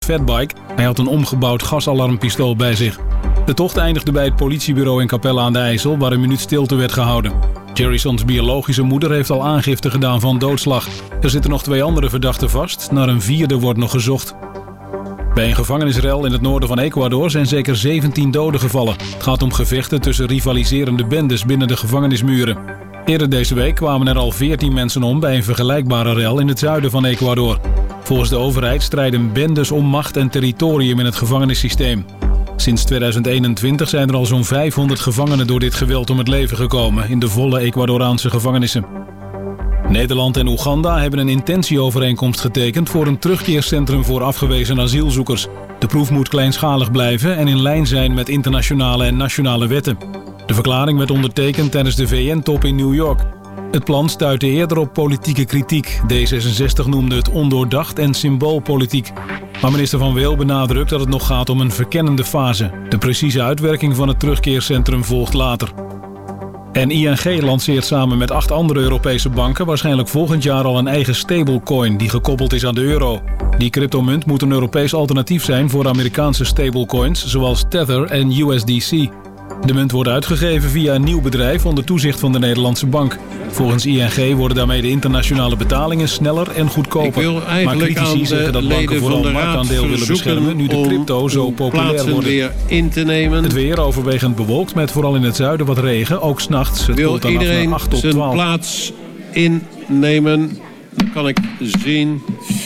fatbike. Hij had een omgebouwd gasalarmpistool bij zich. De tocht eindigde bij het politiebureau in Capelle aan de IJssel, waar een minuut stilte werd gehouden. Jerrysons biologische moeder heeft al aangifte gedaan van doodslag. Er zitten nog 2 andere verdachten vast. Naar een 4e wordt nog gezocht. Bij een gevangenisrel in het noorden van Ecuador zijn zeker 17 doden gevallen. Het gaat om gevechten tussen rivaliserende bendes binnen de gevangenismuren. Eerder deze week kwamen er al 14 mensen om bij een vergelijkbare rel in het zuiden van Ecuador. Volgens de overheid strijden bendes om macht en territorium in het gevangenissysteem. Sinds 2021 zijn er al zo'n 500 gevangenen door dit geweld om het leven gekomen in de volle Ecuadoraanse gevangenissen. Nederland en Oeganda hebben een intentieovereenkomst getekend voor een terugkeercentrum voor afgewezen asielzoekers. De proef moet kleinschalig blijven en in lijn zijn met internationale en nationale wetten. De verklaring werd ondertekend tijdens de VN-top in New York. Het plan stuitte eerder op politieke kritiek. D66 noemde het ondoordacht en symboolpolitiek. Maar minister Van Weel benadrukt dat het nog gaat om een verkennende fase. De precieze uitwerking van het terugkeercentrum volgt later. En ING lanceert samen met 8 andere Europese banken waarschijnlijk volgend jaar al een eigen stablecoin die gekoppeld is aan de euro. Die cryptomunt moet een Europees alternatief zijn voor Amerikaanse stablecoins zoals Tether en USDC. De munt wordt uitgegeven via een nieuw bedrijf onder toezicht van de Nederlandse bank. Volgens ING worden daarmee de internationale betalingen sneller en goedkoper. Maar critici zeggen dat banken vooral marktaandeel willen beschermen nu de crypto zo populair worden. Het weer overwegend bewolkt met vooral in het zuiden wat regen, ook 's nachts. Het wil koelt dan iedereen af naar 8 tot zijn 12. plaats innemen? Dan kan ik zien.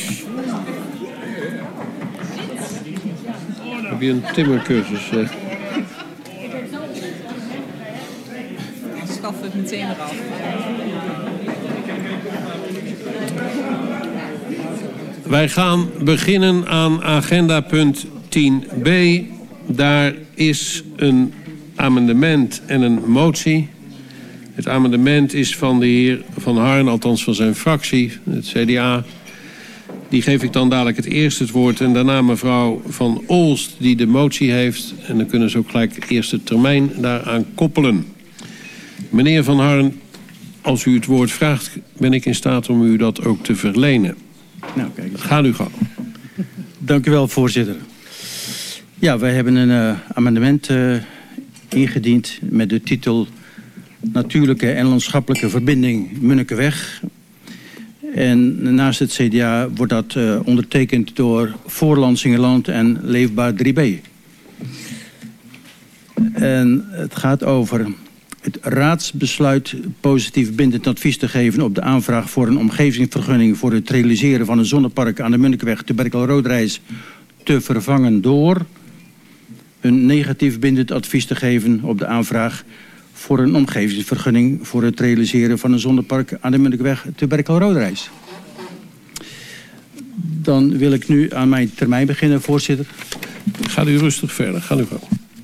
Heb je een timmercursus? Schaf het meteen eraf. Wij gaan beginnen aan agenda punt 10b. Daar is een amendement en een motie. Het amendement is van de heer Van Harn, althans van zijn fractie, het CDA. Die geef ik dan dadelijk het eerst het woord. En daarna mevrouw Van Olst die de motie heeft. En dan kunnen ze ook gelijk de eerste termijn daaraan koppelen. Meneer Van Harn, als u het woord vraagt, ben ik in staat om u dat ook te verlenen. Nou, kijk eens. Ga u gang. Dank u wel, voorzitter. Ja, wij hebben een amendement ingediend met de titel Natuurlijke en landschappelijke verbinding Munnikenweg. En naast het CDA wordt dat ondertekend door Voorland-Singeland en Leefbaar 3B. En het gaat over het raadsbesluit positief bindend advies te geven op de aanvraag voor een omgevingsvergunning voor het realiseren van een zonnepark aan de Munnikenweg te Berkel-Roodreis te vervangen door een negatief bindend advies te geven op de aanvraag voor een omgevingsvergunning voor het realiseren van een zonnepark aan de Munnikenweg te Berkel-Roodreis. Dan wil ik nu aan mijn termijn beginnen, voorzitter. Gaat u rustig verder. Ga u gang.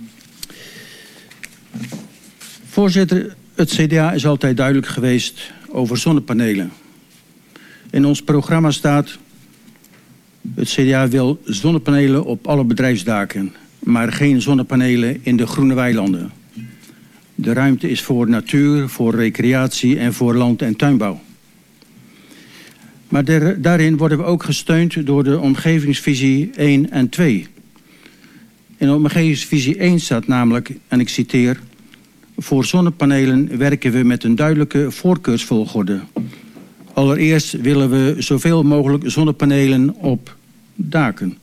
Voorzitter, het CDA is altijd duidelijk geweest over zonnepanelen. In ons programma staat: het CDA wil zonnepanelen op alle bedrijfsdaken, maar geen zonnepanelen in de groene weilanden. De ruimte is voor natuur, voor recreatie en voor land- en tuinbouw. Maar daarin worden we ook gesteund door de omgevingsvisie 1 en 2. In de omgevingsvisie 1 staat namelijk, en ik citeer: voor zonnepanelen werken we met een duidelijke voorkeursvolgorde. Allereerst willen we zoveel mogelijk zonnepanelen op daken.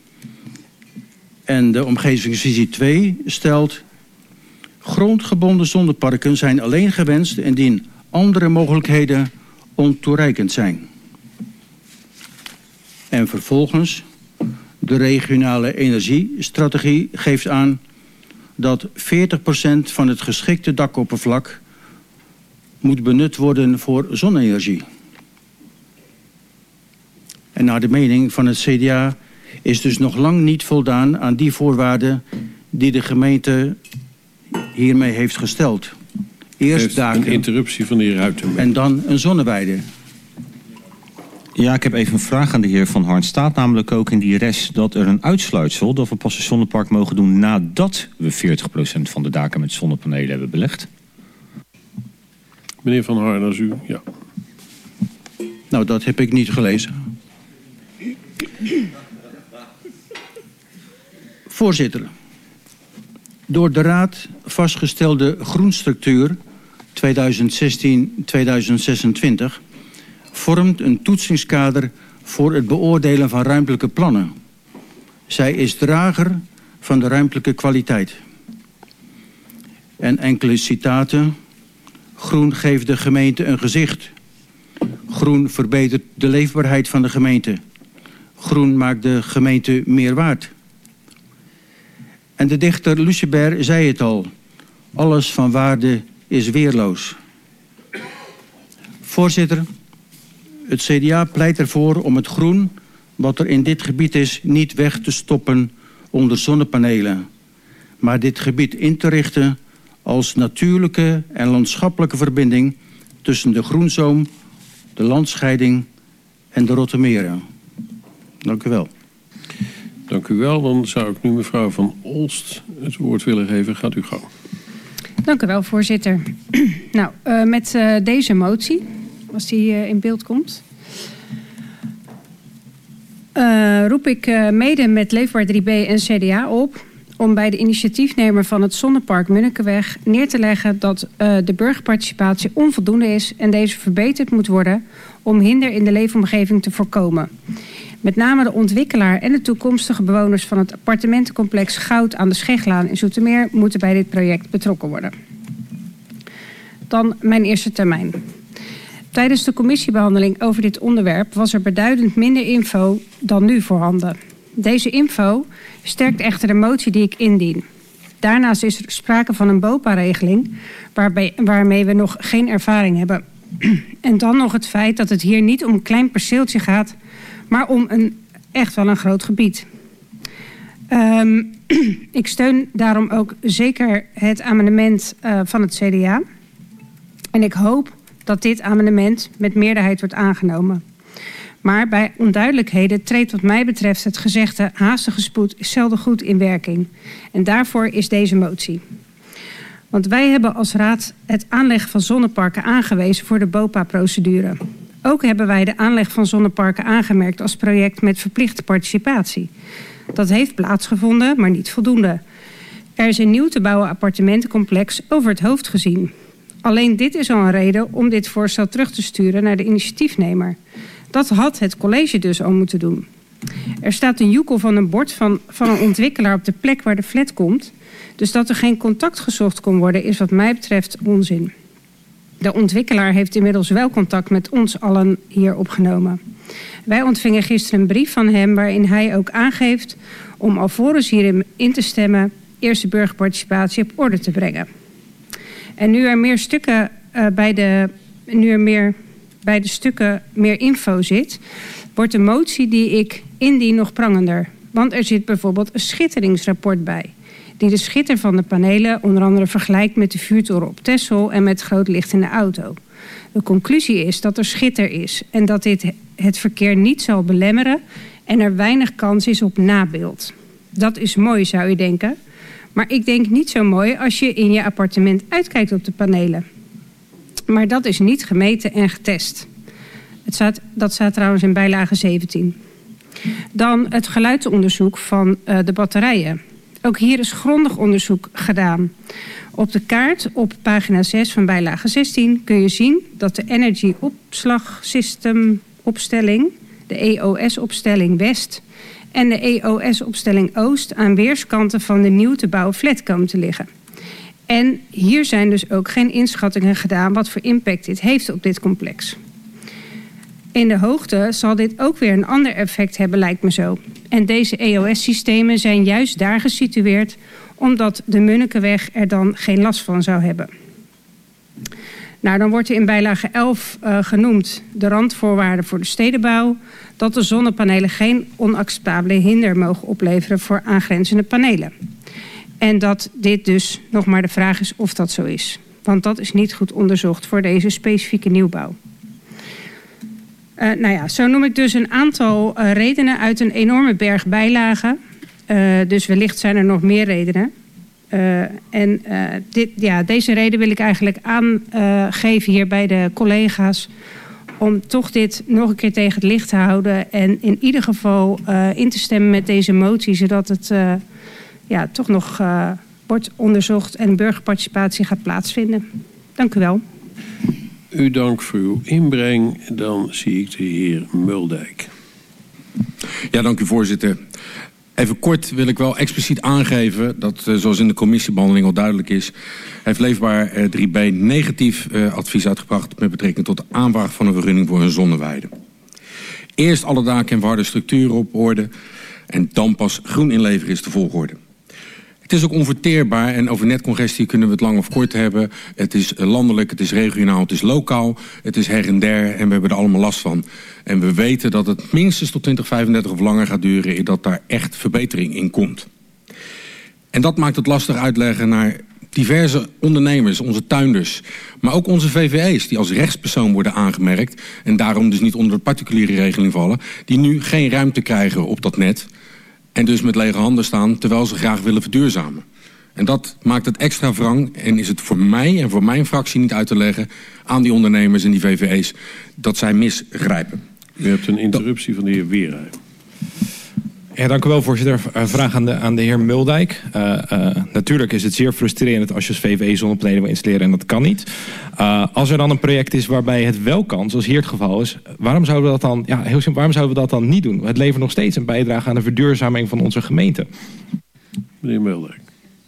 En de omgevingsvisie 2 stelt: grondgebonden zonneparken zijn alleen gewenst indien andere mogelijkheden ontoereikend zijn. En vervolgens, de regionale energiestrategie geeft aan dat 40% van het geschikte dakoppervlak moet benut worden voor zonne-energie. En naar de mening van het CDA is dus nog lang niet voldaan aan die voorwaarden die de gemeente hiermee heeft gesteld. Eerst daken, een interruptie van de heer Ruitenberg. En dan een zonneweide. Ja, ik heb even een vraag aan de heer Van Harn. Staat namelijk ook in die res dat er een uitsluitsel dat we pas een zonnepark mogen doen nadat we 40% van de daken met zonnepanelen hebben belegd? Meneer Van Harn, als u... Ja. Nou, dat heb ik niet gelezen. Voorzitter, door de Raad vastgestelde groenstructuur 2016-2026 vormt een toetsingskader voor het beoordelen van ruimtelijke plannen. Zij is drager van de ruimtelijke kwaliteit. En enkele citaten. Groen geeft de gemeente een gezicht. Groen verbetert de leefbaarheid van de gemeente. Groen maakt de gemeente meer waard. En de dichter Lucebert zei het al. Alles van waarde is weerloos. Voorzitter, het CDA pleit ervoor om het groen wat er in dit gebied is niet weg te stoppen onder zonnepanelen, maar dit gebied in te richten als natuurlijke en landschappelijke verbinding tussen de Groenzoom, de landscheiding en de Rottemeren. Dank u wel. Dank u wel. Dan zou ik nu mevrouw Van Olst het woord willen geven. Gaat u gang. Dank u wel, voorzitter. Nou, met deze motie, als die in beeld komt, roep ik mede met Leefbaar 3B en CDA op om bij de initiatiefnemer van het Zonnepark Munnikenweg neer te leggen dat de burgerparticipatie onvoldoende is en deze verbeterd moet worden om hinder in de leefomgeving te voorkomen. Met name de ontwikkelaar en de toekomstige bewoners van het appartementencomplex Goud aan de Scheglaan in Zoetermeer moeten bij dit project betrokken worden. Dan mijn eerste termijn. Tijdens de commissiebehandeling over dit onderwerp was er beduidend minder info dan nu voorhanden. Deze info sterkt echter de motie die ik indien. Daarnaast is er sprake van een BOPA-regeling waarmee we nog geen ervaring hebben. En dan nog het feit dat het hier niet om een klein perceeltje gaat, maar om echt wel een groot gebied. Ik steun daarom ook zeker het amendement van het CDA. En ik hoop dat dit amendement met meerderheid wordt aangenomen. Maar bij onduidelijkheden treedt wat mij betreft het gezegde haastige spoed is zelden goed in werking. En daarvoor is deze motie. Want wij hebben als Raad het aanleggen van zonneparken aangewezen voor de BOPA-procedure. Ook hebben wij de aanleg van zonneparken aangemerkt als project met verplichte participatie. Dat heeft plaatsgevonden, maar niet voldoende. Er is een nieuw te bouwen appartementencomplex over het hoofd gezien. Alleen dit is al een reden om dit voorstel terug te sturen naar de initiatiefnemer. Dat had het college dus al moeten doen. Er staat een joekel van een bord van een ontwikkelaar op de plek waar de flat komt. Dus dat er geen contact gezocht kon worden is wat mij betreft onzin. De ontwikkelaar heeft inmiddels wel contact met ons allen hier opgenomen. Wij ontvingen gisteren een brief van hem waarin hij ook aangeeft om alvorens hierin in te stemmen eerst de burgerparticipatie op orde te brengen. En nu er bij de stukken meer info zit, wordt de motie die ik indien nog prangender. Want er zit bijvoorbeeld een schitteringsrapport bij, die de schitter van de panelen onder andere vergelijkt met de vuurtoren op Texel en met groot licht in de auto. De conclusie is dat er schitter is en dat dit het verkeer niet zal belemmeren en er weinig kans is op nabeeld. Dat is mooi, zou je denken. Maar ik denk niet zo mooi als je in je appartement uitkijkt op de panelen. Maar dat is niet gemeten en getest. Dat staat trouwens in bijlage 17. Dan het geluidsonderzoek van de batterijen. Ook hier is grondig onderzoek gedaan. Op de kaart op pagina 6 van bijlage 16 kun je zien dat de Energy Opslag System opstelling, de EOS-opstelling West en de EOS-opstelling Oost aan weerskanten van de nieuw te bouwen flat komen te liggen. En hier zijn dus ook geen inschattingen gedaan wat voor impact dit heeft op dit complex. In de hoogte zal dit ook weer een ander effect hebben, lijkt me zo. En deze EOS-systemen zijn juist daar gesitueerd omdat de Munnikenweg er dan geen last van zou hebben. Nou, dan wordt er in bijlage 11 genoemd de randvoorwaarden voor de stedenbouw, dat de zonnepanelen geen onacceptabele hinder mogen opleveren voor aangrenzende panelen. En dat dit dus nog maar de vraag is of dat zo is. Want dat is niet goed onderzocht voor deze specifieke nieuwbouw. Zo noem ik dus een aantal redenen uit een enorme berg bijlagen. Dus wellicht zijn er nog meer redenen. Deze reden wil ik eigenlijk aangeven hier bij de collega's. Om toch dit nog een keer tegen het licht te houden. En in ieder geval in te stemmen met deze motie. Zodat het toch nog wordt onderzocht en burgerparticipatie gaat plaatsvinden. Dank u wel. U dank voor uw inbreng. Dan zie ik de heer Muldijk. Ja, dank u voorzitter. Even kort wil ik wel expliciet aangeven dat, zoals in de commissiebehandeling al duidelijk is, heeft Leefbaar 3B negatief advies uitgebracht met betrekking tot de aanvraag van een vergunning voor een zonneweide. Eerst alle daken en verharde structuren op orde en dan pas groen inleveren is de volgorde. Het is ook onverteerbaar en over netcongestie kunnen we het lang of kort hebben. Het is landelijk, het is regionaal, het is lokaal, het is her en der en we hebben er allemaal last van. En we weten dat het minstens tot 2035 of langer gaat duren en dat daar echt verbetering in komt. En dat maakt het lastig uitleggen naar diverse ondernemers, onze tuinders, maar ook onze VVE's die als rechtspersoon worden aangemerkt en daarom dus niet onder de particuliere regeling vallen, die nu geen ruimte krijgen op dat net. En dus met lege handen staan terwijl ze graag willen verduurzamen. En dat maakt het extra wrang en is het voor mij en voor mijn fractie niet uit te leggen aan die ondernemers en die VVE's dat zij misgrijpen. U hebt een interruptie van de heer Weerheim. Ja, dank u wel, voorzitter. Vraag aan de heer Muldijk. Natuurlijk is het zeer frustrerend als je als VVE zonnepanelen wil installeren en dat kan niet. Als er dan een project is waarbij het wel kan, zoals hier het geval is, waarom zouden we dat dan, heel simpel, waarom zouden we dat dan niet doen? Het levert nog steeds een bijdrage aan de verduurzaming van onze gemeente. Meneer Muldijk.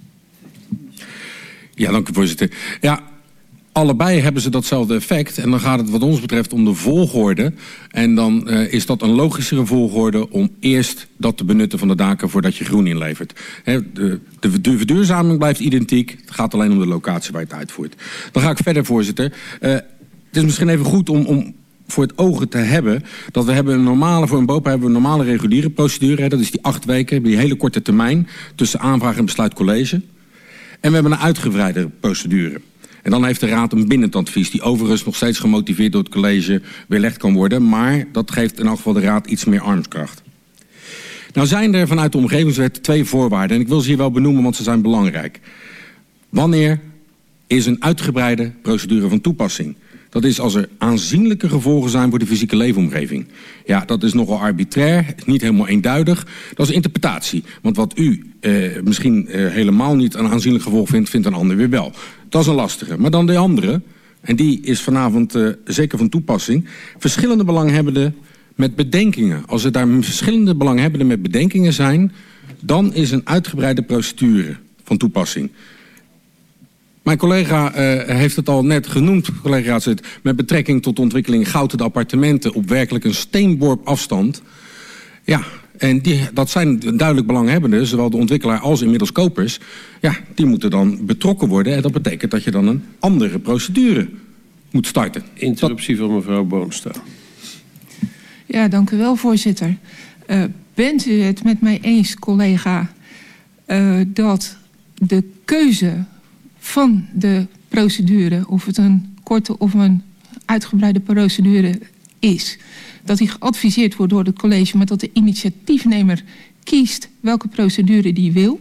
Ja, dank u voorzitter. Ja, allebei hebben ze datzelfde effect en dan gaat het wat ons betreft om de volgorde. En dan is dat een logischere volgorde om eerst dat te benutten van de daken voordat je groen inlevert. De verduurzaming blijft identiek, het gaat alleen om de locatie waar je het uitvoert. Dan ga ik verder, voorzitter. Het is misschien even goed om voor het ogen te hebben dat we hebben voor een BOPA hebben we een normale reguliere procedure. Dat is die 8 weken, die hele korte termijn tussen aanvraag en besluit college. En we hebben een uitgebreide procedure. En dan heeft de Raad een bindend advies, die overigens nog steeds gemotiveerd door het college weerlegd kan worden. Maar dat geeft in elk geval de Raad iets meer armskracht. Nou zijn er vanuit de omgevingswet 2 voorwaarden. En ik wil ze hier wel benoemen, want ze zijn belangrijk. Wanneer is een uitgebreide procedure van toepassing? Dat is als er aanzienlijke gevolgen zijn voor de fysieke leefomgeving. Ja, dat is nogal arbitrair, niet helemaal eenduidig. Dat is interpretatie. Want wat u misschien helemaal niet een aanzienlijk gevolg vindt, vindt een ander weer wel. Dat is een lastige. Maar dan de andere, en die is vanavond zeker van toepassing. Verschillende belanghebbenden met bedenkingen. Als er daar verschillende belanghebbenden met bedenkingen zijn, dan is een uitgebreide procedure van toepassing. Mijn collega heeft het al net genoemd, collega Raadslid, met betrekking tot de ontwikkeling Gouden appartementen op werkelijk een steenworp afstand. Ja, en dat zijn duidelijk belanghebbenden, zowel de ontwikkelaar als inmiddels kopers. Ja, die moeten dan betrokken worden en dat betekent dat je dan een andere procedure moet starten. Interruptie van mevrouw Boonstra. Ja, dank u wel, voorzitter. Bent u het met mij eens, collega, dat de keuze van de procedure, of het een korte of een uitgebreide procedure is, dat die geadviseerd wordt door het college, maar dat de initiatiefnemer kiest welke procedure die wil?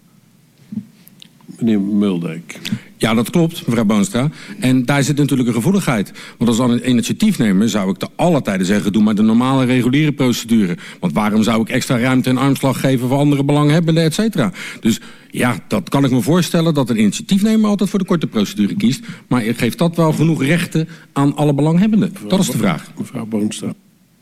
Meneer Muldijk. Ja, dat klopt, mevrouw Boonstra. En daar zit natuurlijk een gevoeligheid. Want als dan een initiatiefnemer zou ik te alle tijden zeggen, doe maar de normale reguliere procedure. Want waarom zou ik extra ruimte en armslag geven voor andere belanghebbenden, et cetera? Dus ja, dat kan ik me voorstellen dat een initiatiefnemer altijd voor de korte procedure kiest. Maar geeft dat wel genoeg rechten aan alle belanghebbenden? Dat is de vraag. Mevrouw Boonstra.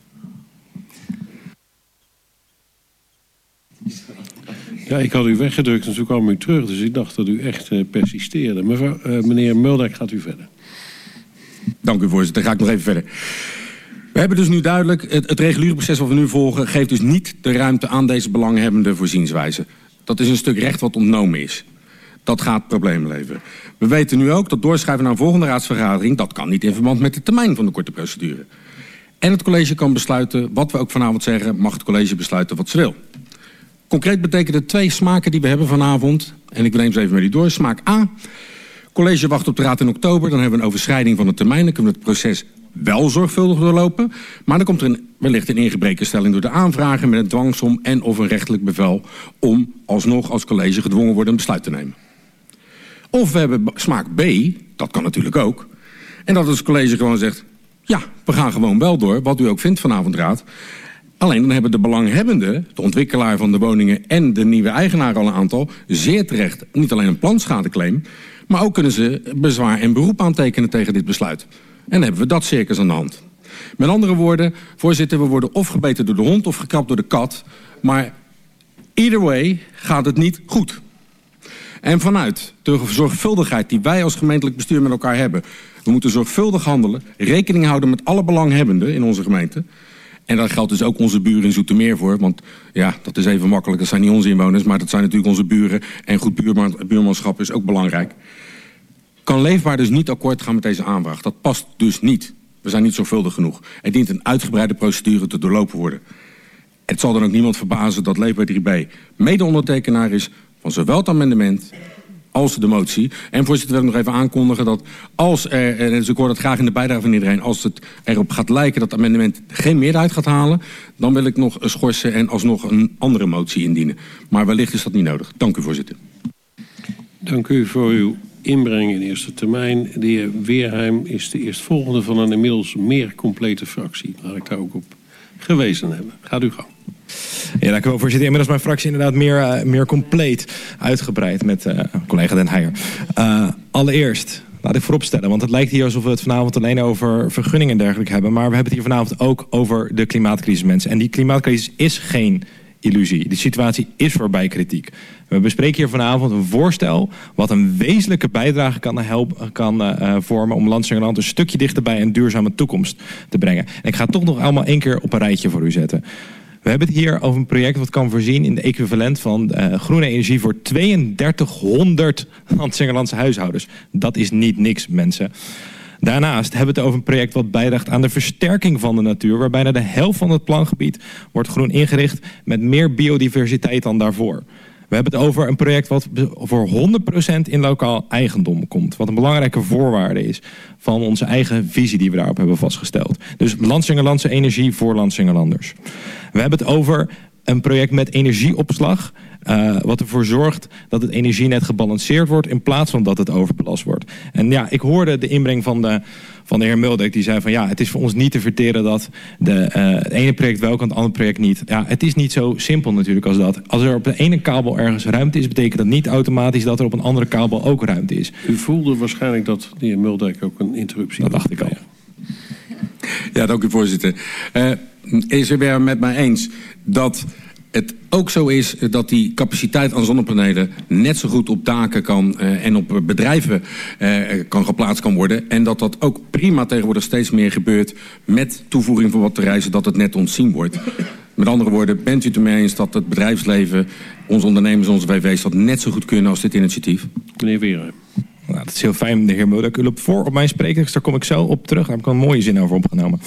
Ja, ik had u weggedrukt en toen kwam u terug. Dus ik dacht dat u echt persisteerde. Meneer Muldijk, gaat u verder. Dank u, voorzitter. Dan ga ik nog even verder. We hebben dus nu duidelijk, het reguliere proces wat we nu volgen geeft dus niet de ruimte aan deze belanghebbende voorzienswijze. Dat is een stuk recht wat ontnomen is. Dat gaat problemen leveren. We weten nu ook dat doorschrijven naar een volgende raadsvergadering, dat kan niet in verband met de termijn van de korte procedure. En het college kan besluiten, wat we ook vanavond zeggen, mag het college besluiten wat ze wil. Concreet betekent het 2 smaken die we hebben vanavond. En ik neem ze even met u door. Smaak A. College wacht op de raad in oktober. Dan hebben we een overschrijding van de termijn. Dan kunnen we het proces wel zorgvuldig doorlopen. Maar dan komt er wellicht een ingebrekenstelling door de aanvrager met een dwangsom en of een rechtelijk bevel om alsnog als college gedwongen worden een besluit te nemen. Of we hebben smaak B. Dat kan natuurlijk ook. En dat het college gewoon zegt, ja, we gaan gewoon wel door. Wat u ook vindt vanavond, raad. Alleen dan hebben de belanghebbenden, de ontwikkelaar van de woningen en de nieuwe eigenaar al een aantal, zeer terecht niet alleen een planschadeclaim, maar ook kunnen ze bezwaar en beroep aantekenen tegen dit besluit. En dan hebben we dat circus aan de hand. Met andere woorden, voorzitter, we worden of gebeten door de hond of gekrapt door de kat. Maar either way gaat het niet goed. En vanuit de zorgvuldigheid die wij als gemeentelijk bestuur met elkaar hebben. We moeten zorgvuldig handelen, rekening houden met alle belanghebbenden in onze gemeente. En daar geldt dus ook onze buren in Zoetermeer voor. Want ja, dat is even makkelijk, dat zijn niet onze inwoners, maar dat zijn natuurlijk onze buren. En goed buurmanschap is ook belangrijk. Kan Leefbaar dus niet akkoord gaan met deze aanvraag. Dat past dus niet. We zijn niet zorgvuldig genoeg. Er dient een uitgebreide procedure te doorlopen worden. Het zal dan ook niemand verbazen dat Leefbaar 3B mede-ondertekenaar is van zowel het amendement als de motie. En voorzitter, wil ik nog even aankondigen dat als er, dus ik hoor dat graag in de bijdrage van iedereen, als het erop gaat lijken dat het amendement geen meerderheid gaat halen, dan wil ik nog schorsen en alsnog een andere motie indienen. Maar wellicht is dat niet nodig. Dank u, voorzitter. Dank u voor uw inbreng in eerste termijn. De heer Weerheim is de eerstvolgende van een inmiddels meer complete fractie. Laat ik daar ook op gewezen hebben. Gaat u gang. Ja, dank u wel, voorzitter. Inmiddels mijn fractie inderdaad meer compleet uitgebreid met collega Den Heijer. Allereerst, laat ik vooropstellen, want het lijkt hier alsof we het vanavond alleen over vergunningen en dergelijke hebben. Maar we hebben het hier vanavond ook over de klimaatcrisis, mensen. En die klimaatcrisis is geen illusie. De situatie is voorbij kritiek. We bespreken hier vanavond een voorstel wat een wezenlijke bijdrage kan vormen om Landsingerland een stukje dichterbij een duurzame toekomst te brengen. En ik ga het toch nog allemaal één keer op een rijtje voor u zetten. We hebben het hier over een project wat kan voorzien in de equivalent van groene energie voor 3200 Landsingerlandse huishoudens. Dat is niet niks, mensen. Daarnaast hebben we het over een project wat bijdraagt aan de versterking van de natuur, waar bijna de helft van het plangebied wordt groen ingericht met meer biodiversiteit dan daarvoor. We hebben het over een project wat voor 100% in lokaal eigendom komt. Wat een belangrijke voorwaarde is van onze eigen visie die we daarop hebben vastgesteld. Dus Landsingerlandse energie voor Landsingerlanders. We hebben het over een project met energieopslag. Wat ervoor zorgt dat het energienet gebalanceerd wordt in plaats van dat het overbelast wordt. En ja, ik hoorde de inbreng van de heer Muldijk. Die zei van ja, het is voor ons niet te verteren dat het ene project wel kan, het andere project niet. Ja, het is niet zo simpel natuurlijk als dat. Als er op de ene kabel ergens ruimte is, betekent dat niet automatisch dat er op een andere kabel ook ruimte is. U voelde waarschijnlijk dat de heer Muldijk ook een interruptie had. Dat dacht ik al. Ja, dank u, voorzitter. Is u weer met mij eens dat het ook zo is dat die capaciteit aan zonnepanelen net zo goed op daken kan en op bedrijven kan geplaatst kan worden. En dat dat ook prima tegenwoordig steeds meer gebeurt met toevoeging van batterijen, dat het net ontzien wordt. Met andere woorden, bent u het ermee eens dat het bedrijfsleven, onze ondernemers, onze VV's dat net zo goed kunnen als dit initiatief? Meneer Weerheim. Nou, dat is heel fijn, de heer Muldijk. U loopt voor op mijn spreektekst, daar kom ik zo op terug. Daar heb ik een mooie zin over opgenomen.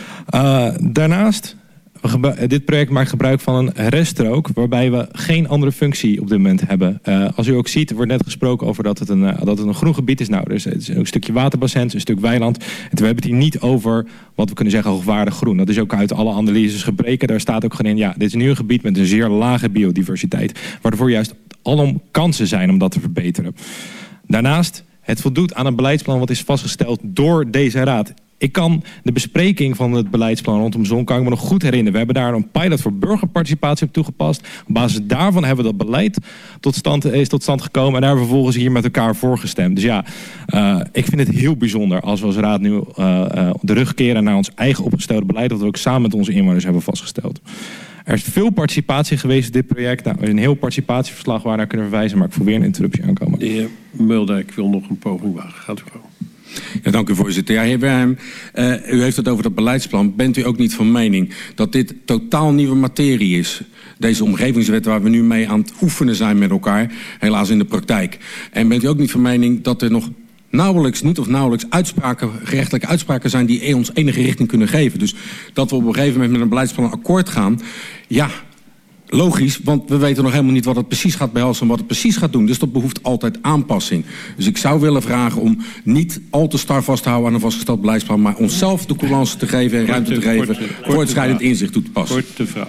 Daarnaast, dit project maakt gebruik van een reststrook waarbij we geen andere functie op dit moment hebben. Als u ook ziet, er wordt net gesproken over dat het een groen gebied is. Nou, er is een stukje waterbassin, een stuk weiland. En we hebben het hier niet over wat we kunnen zeggen hoogwaardig groen. Dat is ook uit alle analyses gebleken. Daar staat ook gewoon in, ja, dit is nu een gebied met een zeer lage biodiversiteit. Waarvoor juist alom kansen zijn om dat te verbeteren. Daarnaast, het voldoet aan een beleidsplan wat is vastgesteld door deze raad. Ik kan de bespreking van het beleidsplan rondom zon kan ik me nog goed herinneren. We hebben daar een pilot voor burgerparticipatie op toegepast. Op basis daarvan hebben we dat beleid is tot stand gekomen. En daar hebben we vervolgens hier met elkaar voor gestemd. Dus ja, ik vind het heel bijzonder als we als raad nu de rug keren naar ons eigen opgestelde beleid. Dat we ook samen met onze inwoners hebben vastgesteld. Er is veel participatie geweest in dit project. Nou, er is een heel participatieverslag waar naar kunnen verwijzen. Maar ik voel weer een interruptie aankomen. De heer Muldijk wil nog een poging wagen. Gaat u gewoon. Ja, dank u, voorzitter. Ja, heer Weerheim, u heeft het over dat beleidsplan. Bent u ook niet van mening dat dit totaal nieuwe materie is? Deze omgevingswet waar we nu mee aan het oefenen zijn met elkaar. Helaas in de praktijk. En bent u ook niet van mening dat er nog nauwelijks gerechtelijke uitspraken zijn die ons enige richting kunnen geven? Dus dat we op een gegeven moment met een beleidsplan akkoord gaan. Ja, logisch, want we weten nog helemaal niet wat het precies gaat behelzen en wat het precies gaat doen. Dus dat behoeft altijd aanpassing. Dus ik zou willen vragen om niet al te star vast te houden aan een vastgesteld beleidsplan, maar onszelf de coulance te geven en ruimte te geven voortschrijdend inzicht toe te passen. Korte vraag.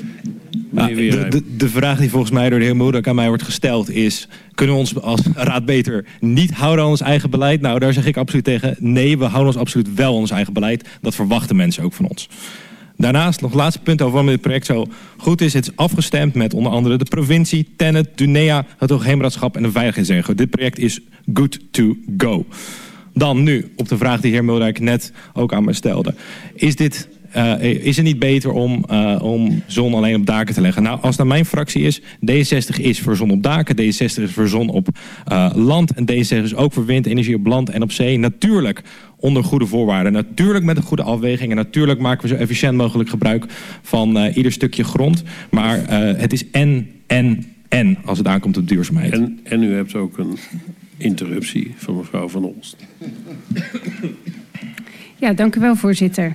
De vraag die volgens mij door de heer Muldijk aan mij wordt gesteld is: kunnen we ons als raad beter niet houden aan ons eigen beleid? Nou, daar zeg ik absoluut tegen. Nee, we houden ons absoluut wel aan ons eigen beleid. Dat verwachten mensen ook van ons. Daarnaast, nog het laatste punt over waarom dit project zo goed is. Het is afgestemd met onder andere de provincie, TenneT, Dunea, het Hoogheemraadschap en de Veiligheidsregio. Dit project is good to go. Dan nu, op de vraag die de heer Muldijk net ook aan me stelde. Is het niet beter om zon alleen op daken te leggen? Nou, als het naar mijn fractie is, D66 is voor zon op daken, D66 is voor zon op land en D66 is ook voor windenergie op land en op zee. Natuurlijk onder goede voorwaarden, natuurlijk met een goede afweging en natuurlijk maken we zo efficiënt mogelijk gebruik van ieder stukje grond. Maar het is en als het aankomt op duurzaamheid. En u hebt ook een interruptie van mevrouw Van Olst. Ja, dank u wel, voorzitter.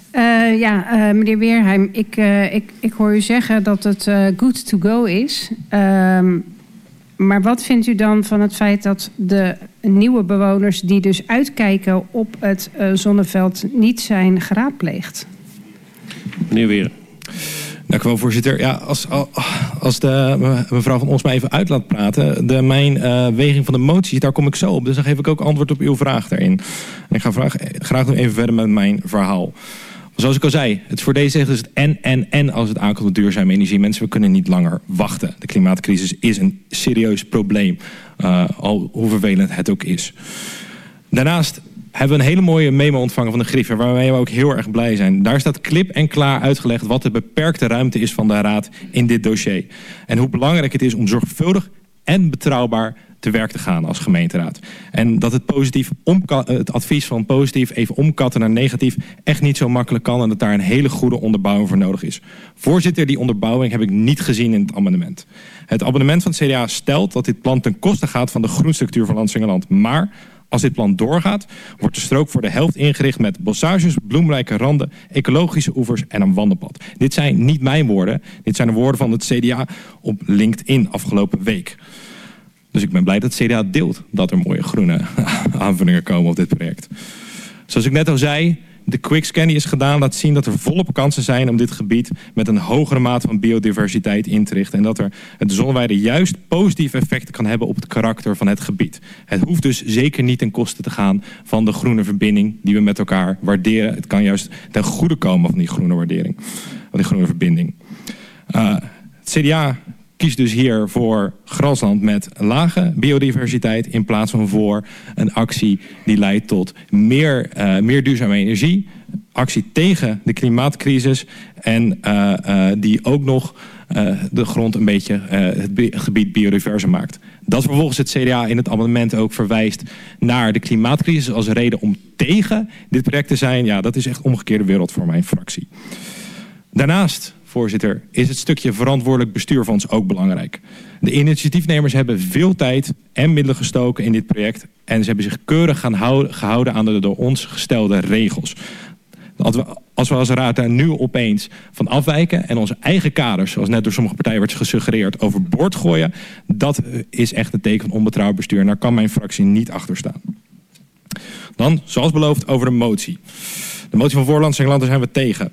Meneer Weerheim, ik hoor u zeggen dat het good to go is. Maar wat vindt u dan van het feit dat de nieuwe bewoners die dus uitkijken op het zonneveld niet zijn geraadpleegd? Meneer Weer. Dank u wel, voorzitter. Ja, als de mevrouw Van Ons mij even uit laat praten. Mijn weging van de motie, daar kom ik zo op. Dus dan geef ik ook antwoord op uw vraag daarin. En ik ga graag nog even verder met mijn verhaal. Zoals ik al zei, het voor deze is het en als het aankomt op duurzame energie. Mensen, we kunnen niet langer wachten. De klimaatcrisis is een serieus probleem. Al hoe vervelend het ook is. Daarnaast hebben we een hele mooie memo ontvangen van de Griffier, waarmee we ook heel erg blij zijn. Daar staat klip en klaar uitgelegd wat de beperkte ruimte is van de Raad in dit dossier. En hoe belangrijk het is om zorgvuldig en betrouwbaar te werk te gaan als gemeenteraad. En dat het advies van positief even omkatten naar negatief echt niet zo makkelijk kan en dat daar een hele goede onderbouwing voor nodig is. Voorzitter, die onderbouwing heb ik niet gezien in het amendement. Het amendement van het CDA stelt dat dit plan ten koste gaat van de groenstructuur van Landsingeland. Maar als dit plan doorgaat, wordt de strook voor de helft ingericht met bossages, bloemrijke randen, ecologische oevers en een wandelpad. Dit zijn niet mijn woorden. Dit zijn de woorden van het CDA op LinkedIn afgelopen week. Dus ik ben blij dat het CDA deelt dat er mooie groene aanvullingen komen op dit project. Zoals ik net al zei, de quickscan die is gedaan laat zien dat er volop kansen zijn om dit gebied met een hogere mate van biodiversiteit in te richten. En dat er het zonneweide juist positieve effecten kan hebben op het karakter van het gebied. Het hoeft dus zeker niet ten koste te gaan van de groene verbinding die we met elkaar waarderen. Het kan juist ten goede komen van die groene waardering, van die groene verbinding. Het CDA kies dus hier voor grasland met lage biodiversiteit in plaats van voor een actie die leidt tot meer duurzame energie, actie tegen de klimaatcrisis en die ook nog de grond een beetje het gebied biodiverser maakt. Dat vervolgens het CDA in het amendement ook verwijst naar de klimaatcrisis als reden om tegen dit project te zijn, ja, dat is echt omgekeerde wereld voor mijn fractie. Daarnaast, voorzitter, is het stukje verantwoordelijk bestuur van ons ook belangrijk. De initiatiefnemers hebben veel tijd en middelen gestoken in dit project en ze hebben zich keurig gehouden aan de door ons gestelde regels. Als we als raad daar nu opeens van afwijken en onze eigen kaders, zoals net door sommige partijen werd gesuggereerd, overboord gooien, dat is echt een teken van onbetrouwbaar bestuur en daar kan mijn fractie niet achter staan. Dan, zoals beloofd, over de motie. De motie van Voorland en zijn we tegen.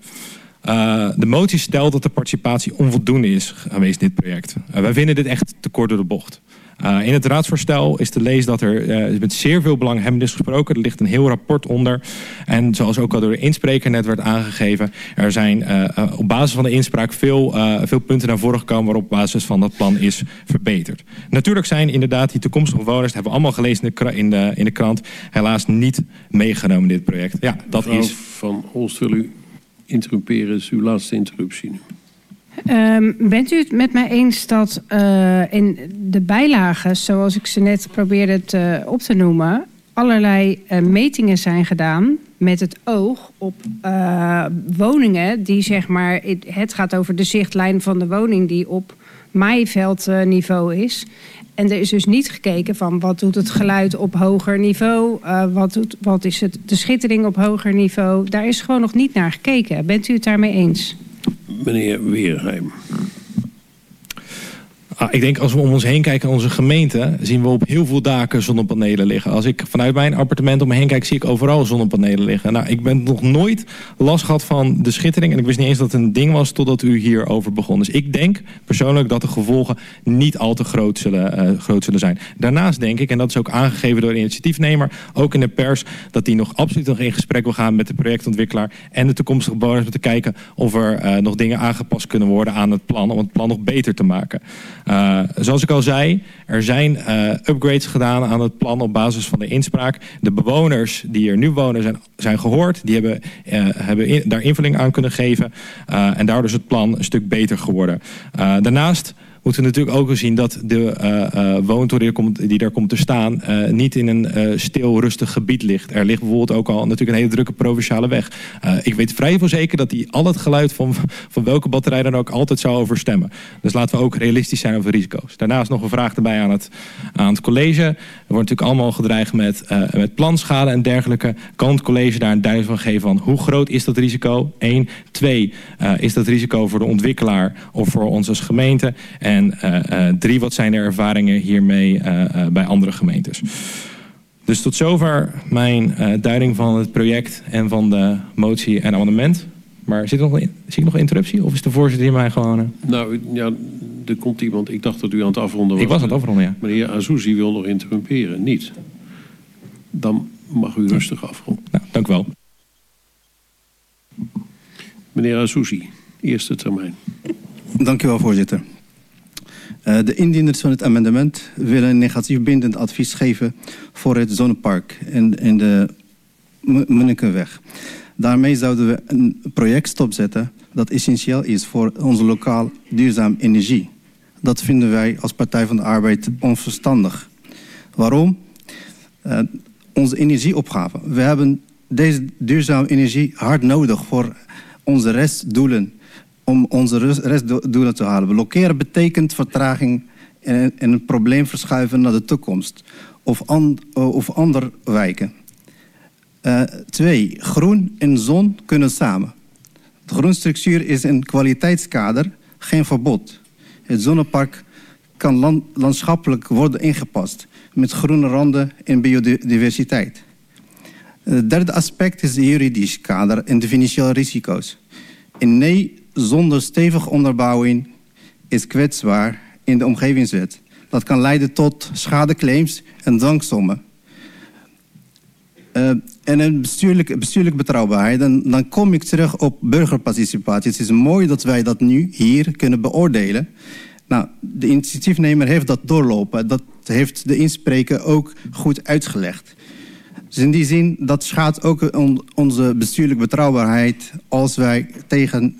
De motie stelt dat de participatie onvoldoende is geweest in dit project. Wij vinden dit echt te kort door de bocht. In het raadsvoorstel is te lezen dat er met zeer veel belanghebbenden is gesproken. Er ligt een heel rapport onder. En zoals ook al door de inspreker net werd aangegeven, er zijn op basis van de inspraak veel punten naar voren gekomen waarop op basis van dat plan is verbeterd. Natuurlijk zijn inderdaad die toekomstige bewoners, dat hebben we allemaal gelezen in de krant, helaas niet meegenomen in dit project. Ja, dat Mevrouw is. Van Olst, wil u interrumperen, is uw laatste interruptie nu. Bent u het met mij eens dat in de bijlagen, zoals ik ze net probeerde op te noemen, allerlei metingen zijn gedaan met het oog op woningen die, zeg maar, het gaat over de zichtlijn van de woning die op maaiveldniveau is. En er is dus niet gekeken van wat doet het geluid op hoger niveau, wat is de schittering op hoger niveau. Daar is gewoon nog niet naar gekeken. Bent u het daarmee eens? Meneer Weerheim. Ik denk als we om ons heen kijken in onze gemeente, zien we op heel veel daken zonnepanelen liggen. Als ik vanuit mijn appartement om me heen kijk, zie ik overal zonnepanelen liggen. Nou, ik ben nog nooit last gehad van de schittering. En ik wist niet eens dat het een ding was totdat u hierover begon. Dus ik denk persoonlijk dat de gevolgen niet al te groot zullen zijn. Daarnaast denk ik, en dat is ook aangegeven door de initiatiefnemer, ook in de pers, dat die nog absoluut nog in gesprek wil gaan met de projectontwikkelaar en de toekomstige bewoners om te kijken of er nog dingen aangepast kunnen worden aan het plan, om het plan nog beter te maken. Zoals ik al zei, er zijn upgrades gedaan aan het plan op basis van de inspraak. De bewoners die er nu wonen zijn gehoord. Die hebben daar invulling aan kunnen geven. En daardoor is het plan een stuk beter geworden. Daarnaast moeten we natuurlijk ook zien dat de woontoren die daar komt te staan niet in een stil, rustig gebied ligt. Er ligt bijvoorbeeld ook al natuurlijk een hele drukke provinciale weg. Ik weet vrij voor zeker dat die al het geluid van welke batterij dan ook altijd zou overstemmen. Dus laten we ook realistisch zijn over risico's. Daarnaast nog een vraag erbij aan het college. Er wordt natuurlijk allemaal gedreigd met planschade en dergelijke. Kan het college daar een duiding van geven van hoe groot is dat risico? 1. 2. Is dat risico voor de ontwikkelaar of voor ons als gemeente? En 3, wat zijn de ervaringen hiermee bij andere gemeentes? Dus tot zover mijn duiding van het project en van de motie en amendement. Maar zie ik nog een interruptie? Of is de voorzitter hier mij gewoon... Nou, ja, er komt iemand. Ik dacht dat u aan het afronden was. Ik was aan het afronden, ja. Meneer Azouzzi wil nog interrumperen. Niet. Dan mag u rustig afronden. Nou, dank u wel. Meneer Azouzzi, eerste termijn. Dank u wel, voorzitter. De indieners van het amendement willen een negatief bindend advies geven voor het zonnepark in de Munnikenweg. Daarmee zouden we een project stopzetten dat essentieel is voor onze lokaal duurzaam energie. Dat vinden wij als Partij van de Arbeid onverstandig. Waarom? Onze energieopgave. We hebben deze duurzame energie hard nodig voor onze restdoelen. Om onze restdoelen te halen. Blokkeren betekent vertraging en een probleem verschuiven naar de toekomst. Of ander wijken. 2. Groen en zon kunnen samen. De groenstructuur is een kwaliteitskader, geen verbod. Het zonnepark kan landschappelijk worden ingepast. Met groene randen en biodiversiteit. Het derde aspect is de juridisch kader en de financiële risico's. En nee, zonder stevige onderbouwing is kwetsbaar in de omgevingswet. Dat kan leiden tot schadeclaims en dwangsommen. En een bestuurlijke betrouwbaarheid. Dan kom ik terug op burgerparticipatie. Het is mooi dat wij dat nu hier kunnen beoordelen. Nou, de initiatiefnemer heeft dat doorlopen. Dat heeft de inspreker ook goed uitgelegd. Dus in die zin, dat schaadt ook onze bestuurlijke betrouwbaarheid als wij tegen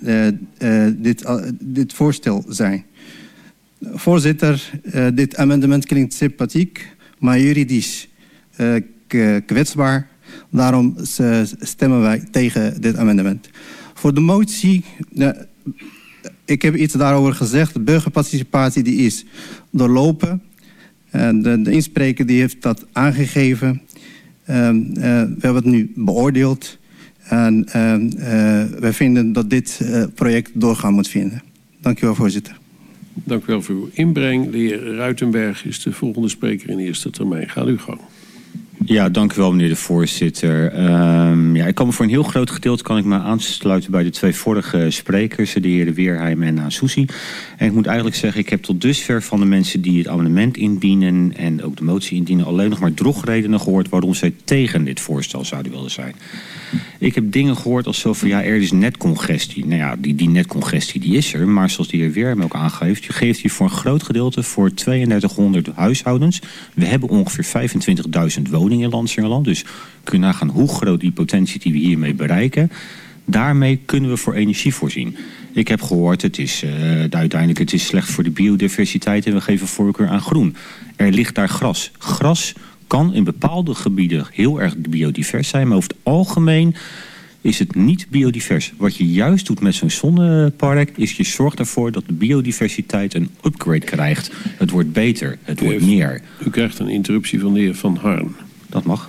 dit voorstel zijn. Voorzitter, dit amendement klinkt sympathiek, maar juridisch kwetsbaar. Daarom stemmen wij tegen dit amendement. Voor de motie, ik heb iets daarover gezegd. De burgerparticipatie die is doorlopen. De inspreker die heeft dat aangegeven. We hebben het nu beoordeeld. En wij vinden dat dit project doorgaan moet vinden. Dank u wel, voorzitter. Dank u wel voor uw inbreng. De heer Ruitenberg is de volgende spreker in eerste termijn. Gaat uw gang. Ja, dank u wel, meneer de voorzitter. Ik kan me voor een heel groot gedeelte aansluiten bij de 2 vorige sprekers, de heren Weerheim en Azouzzi. En ik moet eigenlijk zeggen, ik heb tot dusver van de mensen die het amendement indienen en ook de motie indienen alleen nog maar drogredenen gehoord waarom zij tegen dit voorstel zouden willen zijn. Ik heb dingen gehoord als zo van, ja, er is netcongestie. Nou ja, die netcongestie die is er, maar zoals de heer Weerheim ook aangeeft, je geeft hier voor een groot gedeelte voor 3200 huishoudens. We hebben ongeveer 25.000 woningen in Landsingerland, dus kun je nagaan hoe groot die potentie die we hiermee bereiken. Daarmee kunnen we voor energie voorzien. Ik heb gehoord, het is slecht voor de biodiversiteit en we geven voorkeur aan groen. Er ligt daar gras. Gras kan in bepaalde gebieden heel erg biodivers zijn, maar over het algemeen is het niet biodivers. Wat je juist doet met zo'n zonnepark is je zorgt ervoor dat de biodiversiteit een upgrade krijgt. Het wordt beter, het wordt meer. U krijgt een interruptie van de heer Van Harn. Dat mag.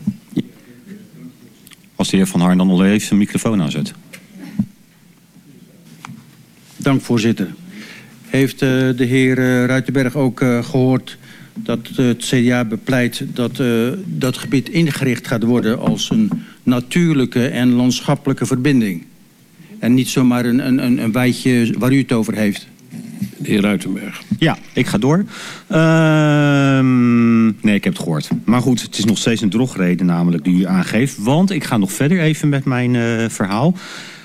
Als de heer Van Harn dan al even zijn microfoon aanzet. Dank, voorzitter. Heeft de heer Ruitenberg ook gehoord dat het CDA bepleit dat dat gebied ingericht gaat worden als een natuurlijke en landschappelijke verbinding? En niet zomaar een weidje waar u het over heeft. De heer Ruitenberg. Ja, ik ga door. Nee, ik heb het gehoord. Maar goed, het is nog steeds een drogreden namelijk die u aangeeft. Want ik ga nog verder even met mijn verhaal.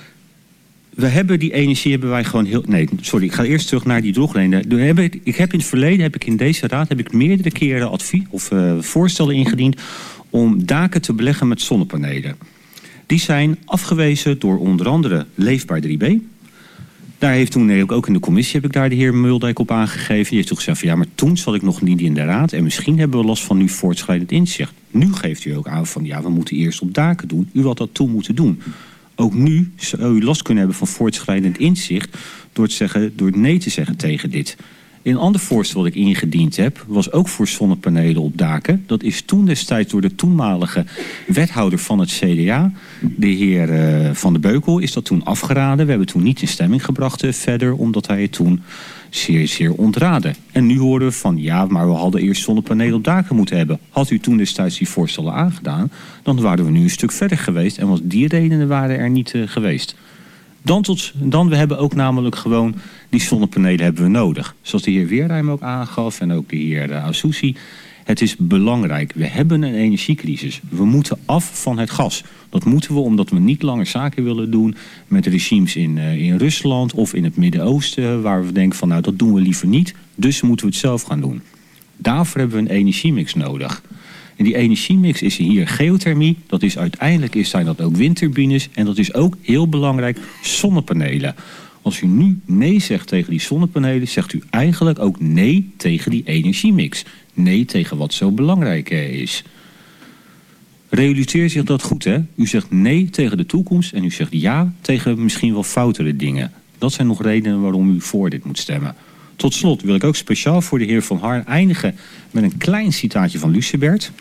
We hebben die energie, hebben wij gewoon heel... Nee, sorry, ik ga eerst terug naar die drogreden. Ik heb in het verleden, in deze raad, meerdere keren voorstellen ingediend om daken te beleggen met zonnepanelen. Die zijn afgewezen door onder andere Leefbaar 3B. Daar heeft toen ook in de commissie heb ik daar de heer Muldijk op aangegeven. Die heeft toen gezegd van ja, maar toen zat ik nog niet in de raad en misschien hebben we last van nu voortschrijdend inzicht. Nu geeft u ook aan van ja, we moeten eerst op daken doen. U had dat toen moeten doen. Ook nu zou u last kunnen hebben van voortschrijdend inzicht door nee te zeggen tegen dit. Een ander voorstel dat ik ingediend heb was ook voor zonnepanelen op daken. Dat is toen destijds door de toenmalige wethouder van het CDA, de heer Van der Beukel, is dat toen afgeraden. We hebben toen niet in stemming gebracht verder, omdat hij het toen zeer, zeer ontraadde. En nu horen we van ja, maar we hadden eerst zonnepanelen op daken moeten hebben. Had u toen destijds die voorstellen aangedaan, dan waren we nu een stuk verder geweest en was die redenen waren er niet geweest. Dan we hebben ook namelijk gewoon die zonnepanelen hebben we nodig. Zoals de heer Weerheim ook aangaf en ook de heer Azoussi. Het is belangrijk. We hebben een energiecrisis. We moeten af van het gas. Dat moeten we omdat we niet langer zaken willen doen met regimes in Rusland of in het Midden-Oosten. Waar we denken van nou dat doen we liever niet. Dus moeten we het zelf gaan doen. Daarvoor hebben we een energiemix nodig. En die energiemix is hier geothermie. Dat is uiteindelijk zijn dat ook windturbines. En dat is ook heel belangrijk zonnepanelen. Als u nu nee zegt tegen die zonnepanelen, zegt u eigenlijk ook nee tegen die energiemix. Nee tegen wat zo belangrijk is. Realiseer zich dat goed, hè? U zegt nee tegen de toekomst en u zegt ja tegen misschien wel foutere dingen. Dat zijn nog redenen waarom u voor dit moet stemmen. Tot slot wil ik ook speciaal voor de heer Van Haar eindigen met een klein citaatje van Lucebert.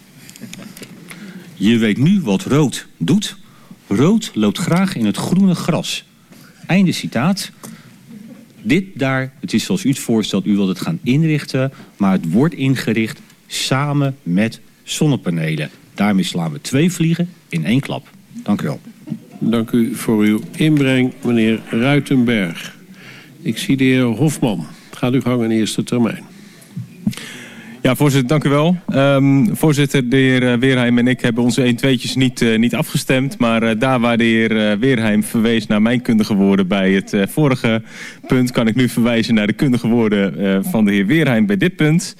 Je weet nu wat rood doet. Rood loopt graag in het groene gras. Einde citaat. Het is zoals u het voorstelt, u wilt het gaan inrichten, maar het wordt ingericht samen met zonnepanelen. Daarmee slaan we 2 vliegen in 1 klap. Dank u wel. Dank u voor uw inbreng, meneer Ruitenberg. Ik zie de heer Hofman. Gaat uw gang in eerste termijn. Ja, voorzitter, dank u wel. Voorzitter, de heer Weerheim en ik hebben onze 1-2'tjes niet afgestemd. Maar daar waar de heer Weerheim verwees naar mijn kundige woorden bij het vorige punt, kan ik nu verwijzen naar de kundige woorden van de heer Weerheim bij dit punt.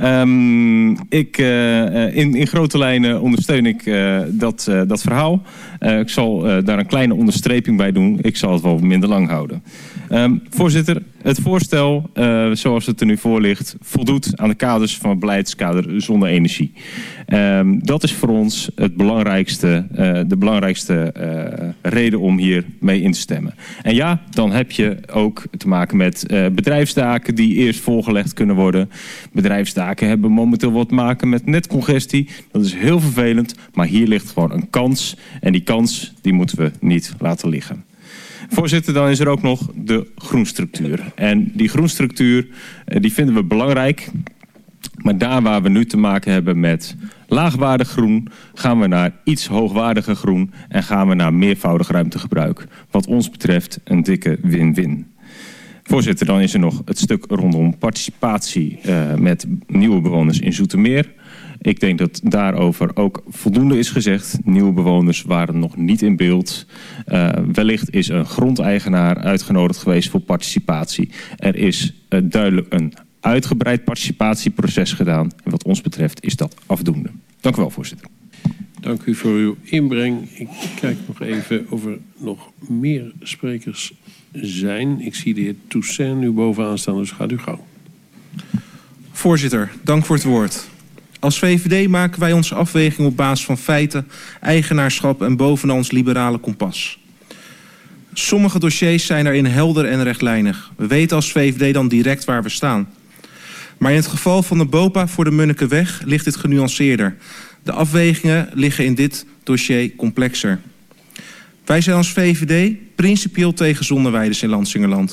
In grote lijnen ondersteun ik dat verhaal. Ik zal daar een kleine onderstreping bij doen. Ik zal het wel minder lang houden. Voorzitter, het voorstel zoals het er nu voor ligt voldoet aan de kaders van het beleidskader zonne-energie. Dat is voor ons de belangrijkste reden om hier mee in te stemmen. En ja, dan heb je ook te maken met bedrijfsdaken die eerst voorgelegd kunnen worden. Bedrijfsdaken hebben momenteel wat te maken met netcongestie. Dat is heel vervelend, maar hier ligt gewoon een kans. En die kans die moeten we niet laten liggen. Voorzitter, dan is er ook nog de groenstructuur. En die groenstructuur die vinden we belangrijk. Maar daar waar we nu te maken hebben met laagwaardig groen, gaan we naar iets hoogwaardiger groen en gaan we naar meervoudig ruimtegebruik. Wat ons betreft een dikke win-win. Voorzitter, dan is er nog het stuk rondom participatie met nieuwe bewoners in Zoetermeer. Ik denk dat daarover ook voldoende is gezegd. Nieuwe bewoners waren nog niet in beeld. Wellicht is een grondeigenaar uitgenodigd geweest voor participatie. Er is duidelijk een uitgebreid participatieproces gedaan. En wat ons betreft is dat afdoende. Dank u wel, voorzitter. Dank u voor uw inbreng. Ik kijk nog even of er nog meer sprekers zijn. Ik zie de heer Toussaint nu bovenaan staan, dus gaat u gang. Voorzitter, dank voor het woord. Als VVD maken wij onze afweging op basis van feiten, eigenaarschap en bovenal ons liberale kompas. Sommige dossiers zijn daarin helder en rechtlijnig. We weten als VVD dan direct waar we staan. Maar in het geval van de BOPA voor de Munnikenweg ligt dit genuanceerder. De afwegingen liggen in dit dossier complexer. Wij zijn als VVD principieel tegen zonneweiden in Lansingerland.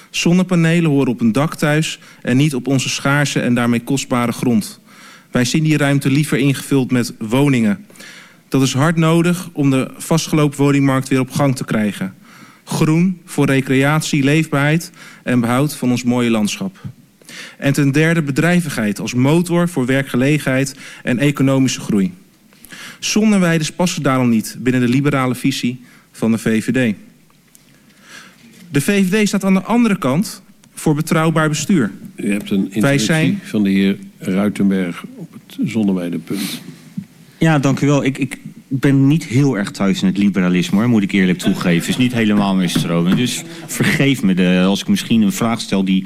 Zonnepanelen horen op een dak thuis en niet op onze schaarse en daarmee kostbare grond. Wij zien die ruimte liever ingevuld met woningen. Dat is hard nodig om de vastgelopen woningmarkt weer op gang te krijgen. Groen voor recreatie, leefbaarheid en behoud van ons mooie landschap. En ten derde bedrijvigheid als motor voor werkgelegenheid en economische groei. Zonneweiden passen daarom niet binnen de liberale visie van de VVD. De VVD staat aan de andere kant voor betrouwbaar bestuur. U hebt een interventie van de heer Ruitenberg op het Zonneweidepunt. Ja, dank u wel. Ik ben niet heel erg thuis in het liberalisme, hoor, moet ik eerlijk toegeven. Het is niet helemaal mijn stroom. Dus vergeef me als ik misschien een vraag stel die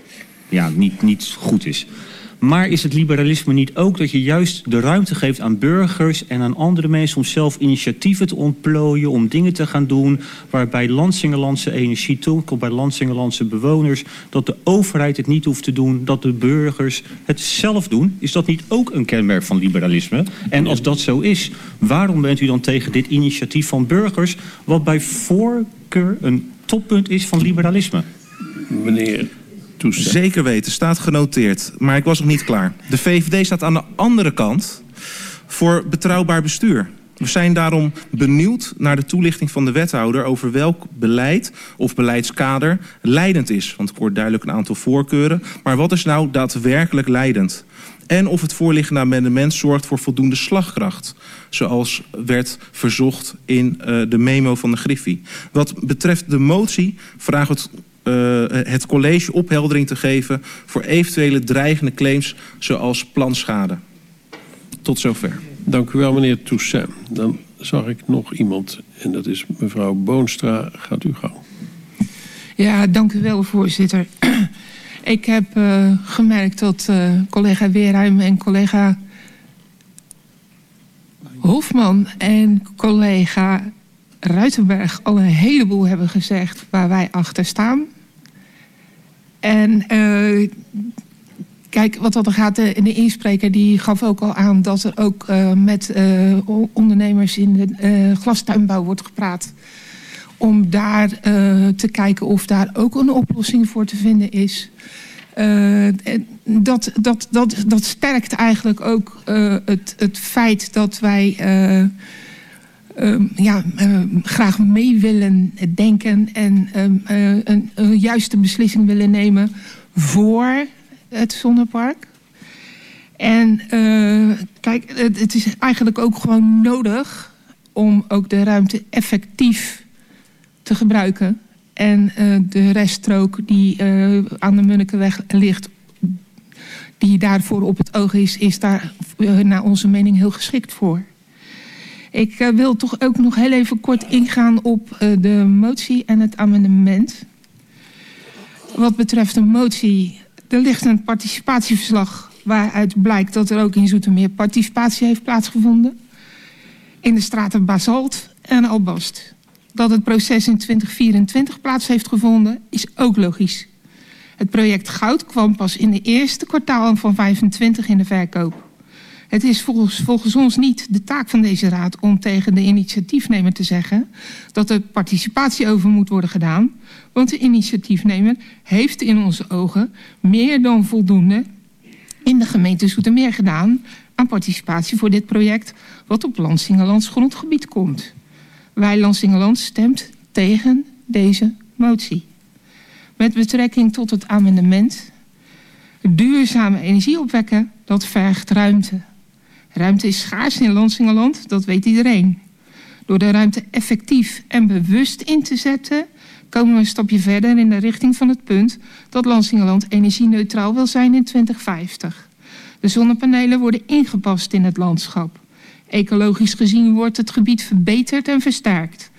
niet goed is. Maar is het liberalisme niet ook dat je juist de ruimte geeft aan burgers en aan andere mensen om zelf initiatieven te ontplooien, om dingen te gaan doen waarbij Landsingelandse energie toekomt, bij Landsingelandse bewoners, dat de overheid het niet hoeft te doen, dat de burgers het zelf doen? Is dat niet ook een kenmerk van liberalisme? En als dat zo is, waarom bent u dan tegen dit initiatief van burgers, wat bij voorkeur een toppunt is van liberalisme? Meneer Toestel. Zeker weten, staat genoteerd. Maar ik was nog niet klaar. De VVD staat aan de andere kant voor betrouwbaar bestuur. We zijn daarom benieuwd naar de toelichting van de wethouder over welk beleid of beleidskader leidend is. Want ik hoor duidelijk een aantal voorkeuren. Maar wat is nou daadwerkelijk leidend? En of het voorliggende amendement zorgt voor voldoende slagkracht. Zoals werd verzocht in de memo van de Griffie. Wat betreft de motie vragen we het college opheldering te geven voor eventuele dreigende claims zoals planschade. Tot zover. Dank u wel, meneer Toussaint. Dan zag ik nog iemand en dat is mevrouw Boonstra. Gaat u gang. Ja, dank u wel, voorzitter. Ik heb gemerkt dat collega Weerhuim en collega Hofman en collega Ruitenberg al een heleboel hebben gezegd waar wij achter staan. En kijk, wat er gaat, in de inspreker die gaf ook al aan dat er ook met ondernemers in de glastuinbouw wordt gepraat. Om daar te kijken of daar ook een oplossing voor te vinden is. Dat sterkt eigenlijk ook het feit dat wij graag mee willen denken en een juiste beslissing willen nemen voor het zonnepark. En kijk, het is eigenlijk ook gewoon nodig om ook de ruimte effectief te gebruiken. En de reststrook die aan de Munnikenweg ligt, die daarvoor op het oog is daar naar onze mening heel geschikt voor. Ik wil toch ook nog heel even kort ingaan op de motie en het amendement. Wat betreft de motie, er ligt een participatieverslag waaruit blijkt dat er ook in Zoetermeer participatie heeft plaatsgevonden. In de straten Basalt en Albast. Dat het proces in 2024 plaats heeft gevonden is ook logisch. Het project Goud kwam pas in de eerste kwartaal van 2025 in de verkoop. Het is volgens ons niet de taak van deze raad om tegen de initiatiefnemer te zeggen dat er participatie over moet worden gedaan. Want de initiatiefnemer heeft in onze ogen meer dan voldoende in de gemeente Zoetermeer gedaan aan participatie voor dit project wat op Landsingelands grondgebied komt. Wij Landsingeland stemt tegen deze motie. Met betrekking tot het amendement. Duurzame energie opwekken, dat vergt ruimte. Ruimte is schaars in Landsingeland, dat weet iedereen. Door de ruimte effectief en bewust in te zetten, komen we een stapje verder in de richting van het punt dat Landsingeland energie-neutraal wil zijn in 2050. De zonnepanelen worden ingepast in het landschap. Ecologisch gezien wordt het gebied verbeterd en versterkt,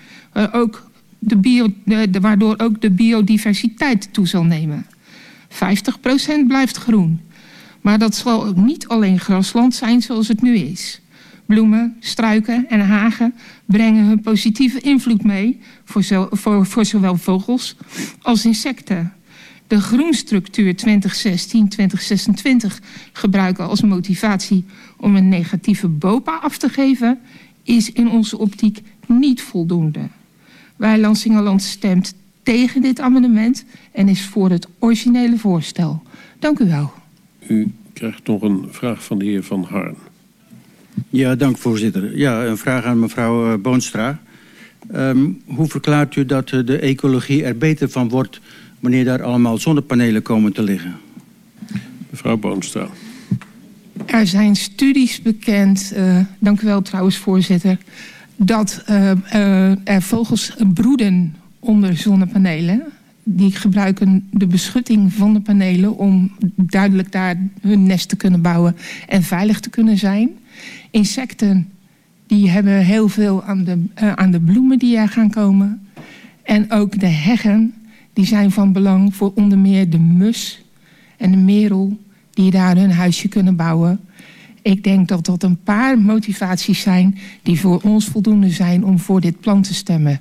waardoor ook de biodiversiteit toe zal nemen. 50% blijft groen. Maar dat zal ook niet alleen grasland zijn zoals het nu is. Bloemen, struiken en hagen brengen hun positieve invloed mee voor zowel vogels als insecten. De groenstructuur 2016-2026 gebruiken als motivatie om een negatieve BOPA af te geven is in onze optiek niet voldoende. Wij Landsingeland stemt tegen dit amendement en is voor het originele voorstel. Dank u wel. U krijgt nog een vraag van de heer Van Harn. Ja, dank voorzitter. Ja, een vraag aan mevrouw Boonstra. Hoe verklaart u dat de ecologie er beter van wordt wanneer daar allemaal zonnepanelen komen te liggen? Mevrouw Boonstra. Er zijn studies bekend, dank u wel trouwens voorzitter, dat er vogels broeden onder zonnepanelen. Die gebruiken de beschutting van de panelen om duidelijk daar hun nest te kunnen bouwen en veilig te kunnen zijn. Insecten die hebben heel veel aan de bloemen die er gaan komen. En ook de heggen die zijn van belang voor onder meer de mus en de merel die daar hun huisje kunnen bouwen. Ik denk dat dat een paar motivaties zijn die voor ons voldoende zijn om voor dit plan te stemmen.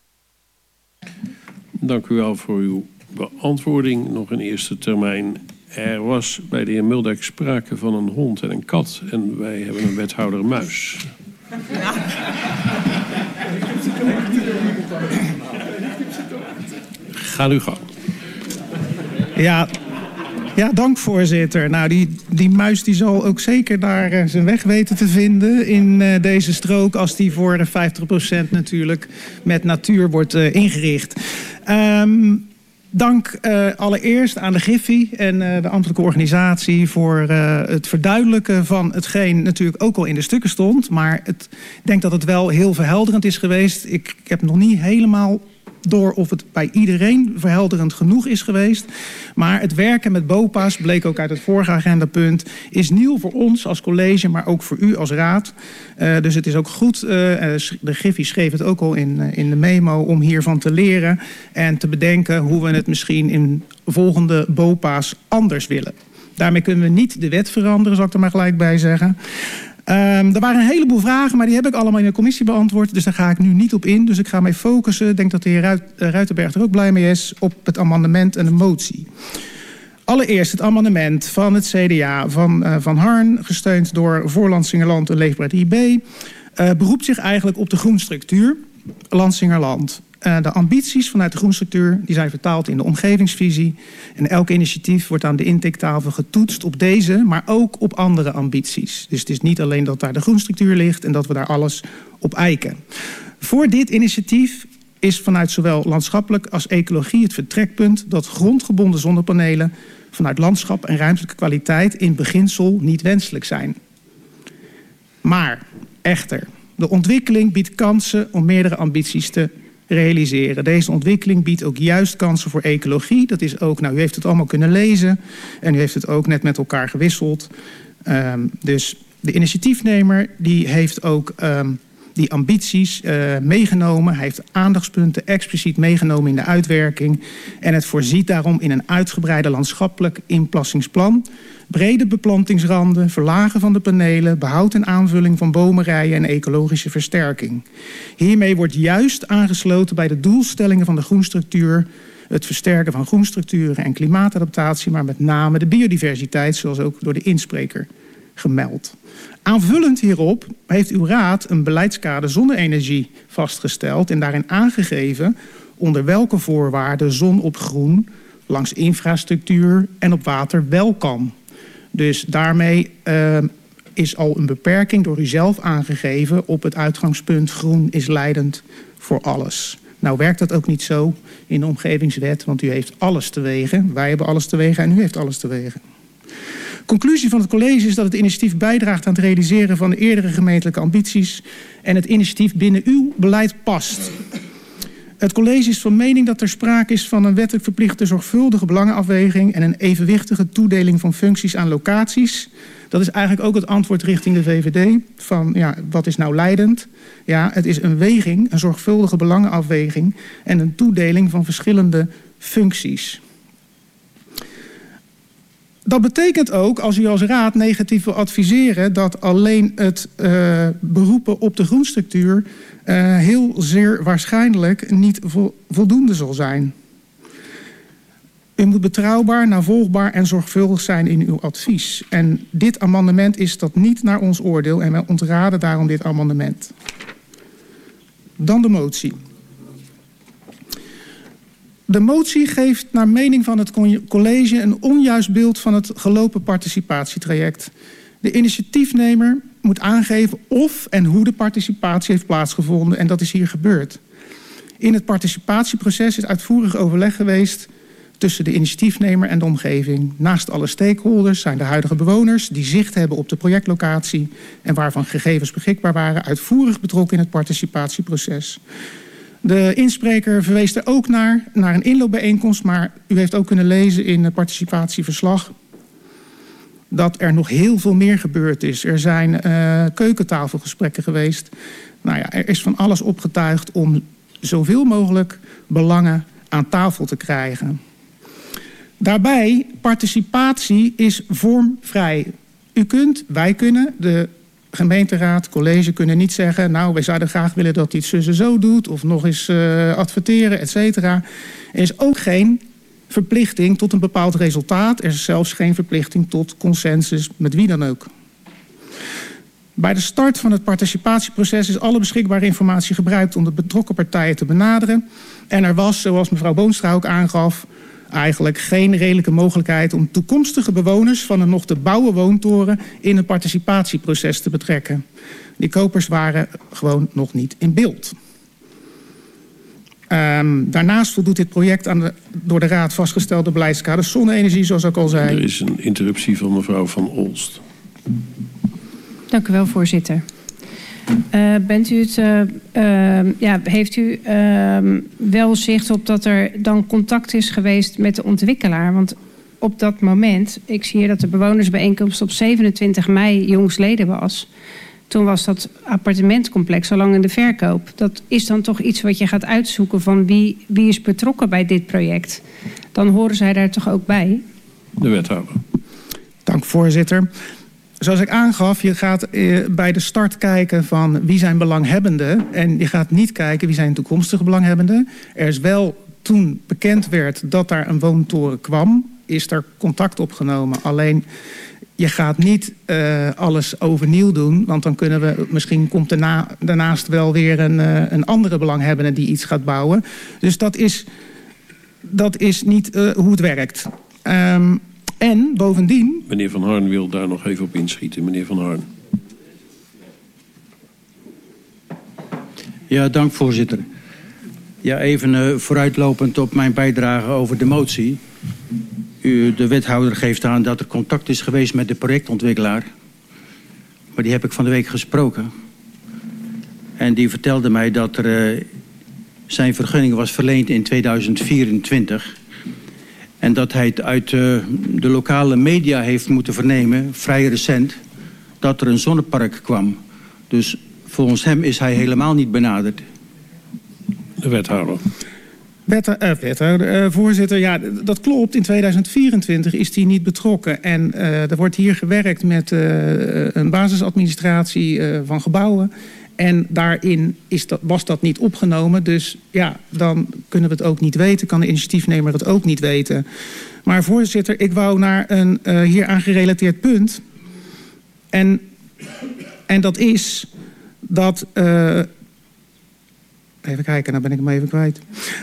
Dank u wel voor uw beantwoording. Nog in eerste termijn. Er was bij de heer Muldijk sprake van een hond en een kat. En wij hebben een wethouder muis. Ga u gang. Ja, dank voorzitter. Nou, die muis die zal ook zeker daar zijn weg weten te vinden in deze strook, als die voor 50% natuurlijk met natuur wordt ingericht. Dank allereerst aan de Griffie en de ambtelijke organisatie voor het verduidelijken van hetgeen natuurlijk ook al in de stukken stond. Maar ik denk dat het wel heel verhelderend is geweest. Ik heb nog niet helemaal door of het bij iedereen verhelderend genoeg is geweest. Maar het werken met BOPA's, bleek ook uit het vorige agendapunt, is nieuw voor ons als college, maar ook voor u als raad. Dus het is ook goed, de Griffie schreef het ook al in de memo, om hiervan te leren en te bedenken hoe we het misschien in volgende BOPA's anders willen. Daarmee kunnen we niet de wet veranderen, zal ik er maar gelijk bij zeggen. Er waren een heleboel vragen, maar die heb ik allemaal in de commissie beantwoord. Dus daar ga ik nu niet op in. Dus ik ga mij focussen, ik denk dat de heer Ruitenberg er ook blij mee is, op het amendement en de motie. Allereerst het amendement van het CDA van Harn, gesteund door Voor Lansingerland en Leefbaar 3B, beroept zich eigenlijk op de groenstructuur Lansingerland. De ambities vanuit de groenstructuur die zijn vertaald in de omgevingsvisie. En elk initiatief wordt aan de intaketafel getoetst op deze, maar ook op andere ambities. Dus het is niet alleen dat daar de groenstructuur ligt en dat we daar alles op eiken. Voor dit initiatief is vanuit zowel landschappelijk als ecologie het vertrekpunt dat grondgebonden zonnepanelen vanuit landschap en ruimtelijke kwaliteit in beginsel niet wenselijk zijn. Maar echter, de ontwikkeling biedt kansen om meerdere ambities te realiseren. Deze ontwikkeling biedt ook juist kansen voor ecologie. Dat is ook, u heeft het allemaal kunnen lezen en u heeft het ook net met elkaar gewisseld. Dus de initiatiefnemer die heeft ook die ambities meegenomen. Hij heeft aandachtspunten expliciet meegenomen in de uitwerking. En het voorziet daarom in een uitgebreide landschappelijk inplassingsplan. Brede beplantingsranden, verlagen van de panelen, behoud en aanvulling van bomenrijen en ecologische versterking. Hiermee wordt juist aangesloten bij de doelstellingen van de groenstructuur, het versterken van groenstructuren en klimaatadaptatie, maar met name de biodiversiteit, zoals ook door de inspreker gemeld. Aanvullend hierop heeft uw raad een beleidskader zonne-energie vastgesteld en daarin aangegeven onder welke voorwaarden zon op groen langs infrastructuur en op water wel kan. Dus daarmee is al een beperking door u zelf aangegeven op het uitgangspunt groen is leidend voor alles. Nou werkt dat ook niet zo in de omgevingswet, want u heeft alles te wegen. Wij hebben alles te wegen en u heeft alles te wegen. Conclusie van het college is dat het initiatief bijdraagt aan het realiseren van de eerdere gemeentelijke ambities en het initiatief binnen uw beleid past. Het college is van mening dat er sprake is van een wettelijk verplichte zorgvuldige belangenafweging en een evenwichtige toedeling van functies aan locaties. Dat is eigenlijk ook het antwoord richting de VVD van ja, wat is nou leidend? Ja, het is een weging, een zorgvuldige belangenafweging en een toedeling van verschillende functies. Dat betekent ook, als u als raad negatief wil adviseren, dat alleen het beroepen op de groenstructuur heel zeer waarschijnlijk niet voldoende zal zijn. U moet betrouwbaar, navolgbaar en zorgvuldig zijn in uw advies. En dit amendement is dat niet naar ons oordeel en wij ontraden daarom dit amendement. Dan de motie. De motie geeft naar mening van het college een onjuist beeld van het gelopen participatietraject. De initiatiefnemer moet aangeven of en hoe de participatie heeft plaatsgevonden en dat is hier gebeurd. In het participatieproces is uitvoerig overleg geweest tussen de initiatiefnemer en de omgeving. Naast alle stakeholders zijn de huidige bewoners die zicht hebben op de projectlocatie en waarvan gegevens beschikbaar waren uitvoerig betrokken in het participatieproces. De inspreker verwees er ook naar een inloopbijeenkomst, maar u heeft ook kunnen lezen in het participatieverslag dat er nog heel veel meer gebeurd is. Er zijn keukentafelgesprekken geweest. Nou ja, er is van alles opgetuigd om zoveel mogelijk belangen aan tafel te krijgen. Daarbij, participatie is vormvrij. U kunt, wij kunnen, de gemeenteraad, college kunnen niet zeggen, nou, wij zouden graag willen dat iets zo doet of nog eens adverteren, et cetera. Er is ook geen verplichting tot een bepaald resultaat. Er is zelfs geen verplichting tot consensus met wie dan ook. Bij de start van het participatieproces is alle beschikbare informatie gebruikt om de betrokken partijen te benaderen. En er was, zoals mevrouw Boonstra ook aangaf, eigenlijk geen redelijke mogelijkheid om toekomstige bewoners van een nog te bouwen woontoren in een participatieproces te betrekken. Die kopers waren gewoon nog niet in beeld. Daarnaast voldoet dit project aan de door de Raad vastgestelde beleidskader zonne-energie, zoals ik al zei. Er is een interruptie van mevrouw Van Olst. Dank u wel, voorzitter. Heeft u wel zicht op dat er dan contact is geweest met de ontwikkelaar? Want op dat moment, ik zie hier dat de bewonersbijeenkomst op 27 mei jongstleden was. Toen was dat appartementcomplex al lang in de verkoop. Dat is dan toch iets wat je gaat uitzoeken van wie is betrokken bij dit project. Dan horen zij daar toch ook bij? De wethouder. Dank, voorzitter. Zoals ik aangaf, je gaat bij de start kijken van wie zijn belanghebbenden. En je gaat niet kijken wie zijn toekomstige belanghebbenden. Er is wel, toen bekend werd dat daar een woontoren kwam, is er contact opgenomen. Alleen, je gaat niet alles overnieuw doen. Want dan kunnen we, misschien komt daarnaast wel weer een andere belanghebbende die iets gaat bouwen. Dus dat is niet hoe het werkt. En bovendien... Meneer Van Harn wil daar nog even op inschieten. Meneer Van Harn. Ja, dank, voorzitter. Ja, even vooruitlopend op mijn bijdrage over de motie. De wethouder geeft aan dat er contact is geweest met de projectontwikkelaar. Maar die heb ik van de week gesproken. En die vertelde mij dat zijn vergunning was verleend in 2024... En dat hij het uit de lokale media heeft moeten vernemen, vrij recent, dat er een zonnepark kwam. Dus volgens hem is hij helemaal niet benaderd. De wethouder. Voorzitter, ja, dat klopt. In 2024 is hij niet betrokken. En er wordt hier gewerkt met een basisadministratie van gebouwen. En daarin was dat niet opgenomen. Dus ja, dan kunnen we het ook niet weten. Kan de initiatiefnemer het ook niet weten. Maar voorzitter, ik wou naar een hieraan gerelateerd punt. En dat is dat... even kijken, nou ben ik hem even kwijt.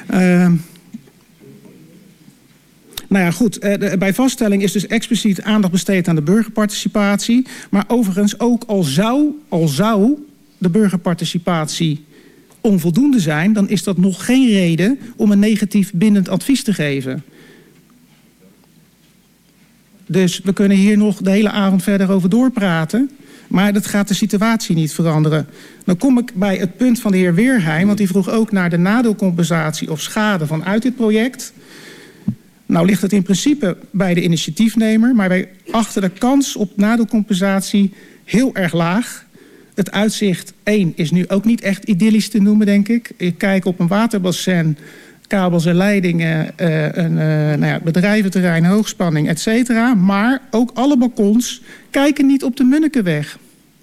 Nou ja, goed. Bij vaststelling is dus expliciet aandacht besteed aan de burgerparticipatie. Maar overigens ook al zou de burgerparticipatie onvoldoende zijn, dan is dat nog geen reden om een negatief bindend advies te geven. Dus we kunnen hier nog de hele avond verder over doorpraten, maar dat gaat de situatie niet veranderen. Dan kom ik bij het punt van de heer Weerheim, want die vroeg ook naar de nadeelcompensatie of schade vanuit dit project. Nou ligt het in principe bij de initiatiefnemer, maar wij achten de kans op nadeelcompensatie heel erg laag. Het uitzicht 1 is nu ook niet echt idyllisch te noemen, denk ik. Ik kijk op een waterbassin, kabels en leidingen, bedrijventerrein, hoogspanning, et cetera. Maar ook alle balkons kijken niet op de Munnekenweg.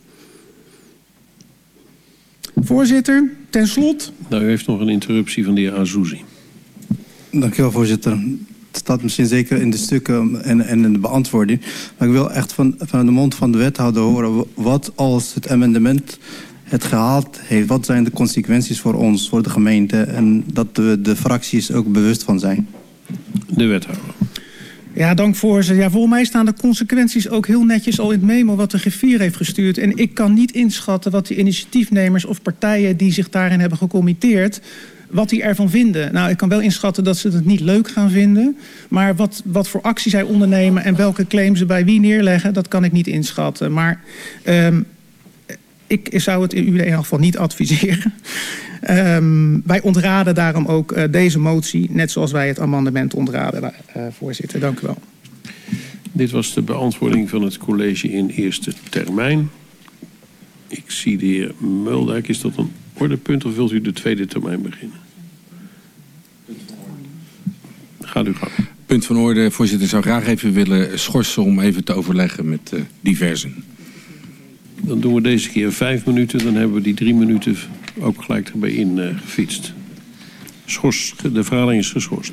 Voorzitter, ten slot... Nou, u heeft nog een interruptie van de heer Azouzi. Dank u wel, voorzitter. Het staat misschien zeker in de stukken en in de beantwoording. Maar ik wil echt van de mond van de wethouder horen, wat als het amendement het gehaald heeft. Wat zijn de consequenties voor ons, voor de gemeente? En dat de fracties ook bewust van zijn. De wethouder. Ja, dank voorzitter. Ja, volgens mij staan de consequenties ook heel netjes al in het memo wat de griffier heeft gestuurd. En ik kan niet inschatten wat de initiatiefnemers of partijen die zich daarin hebben gecommitteerd, wat die ervan vinden. Nou, ik kan wel inschatten dat ze het niet leuk gaan vinden. Maar wat voor actie zij ondernemen en welke claim ze bij wie neerleggen, dat kan ik niet inschatten. Maar ik zou het in ieder geval niet adviseren. Wij ontraden daarom ook deze motie, net zoals wij het amendement ontraden, voorzitter. Dank u wel. Dit was de beantwoording van het college in eerste termijn. Ik zie de heer Muldijk. Is dat een ordepunt of wilt u de tweede termijn beginnen? Gaat u gang. Punt van orde, voorzitter. Ik zou graag even willen schorsen om even te overleggen met diversen. Dan doen we deze keer 5 minuten. Dan hebben we die 3 minuten ook gelijk erbij ingefietst. De vergadering is geschorst.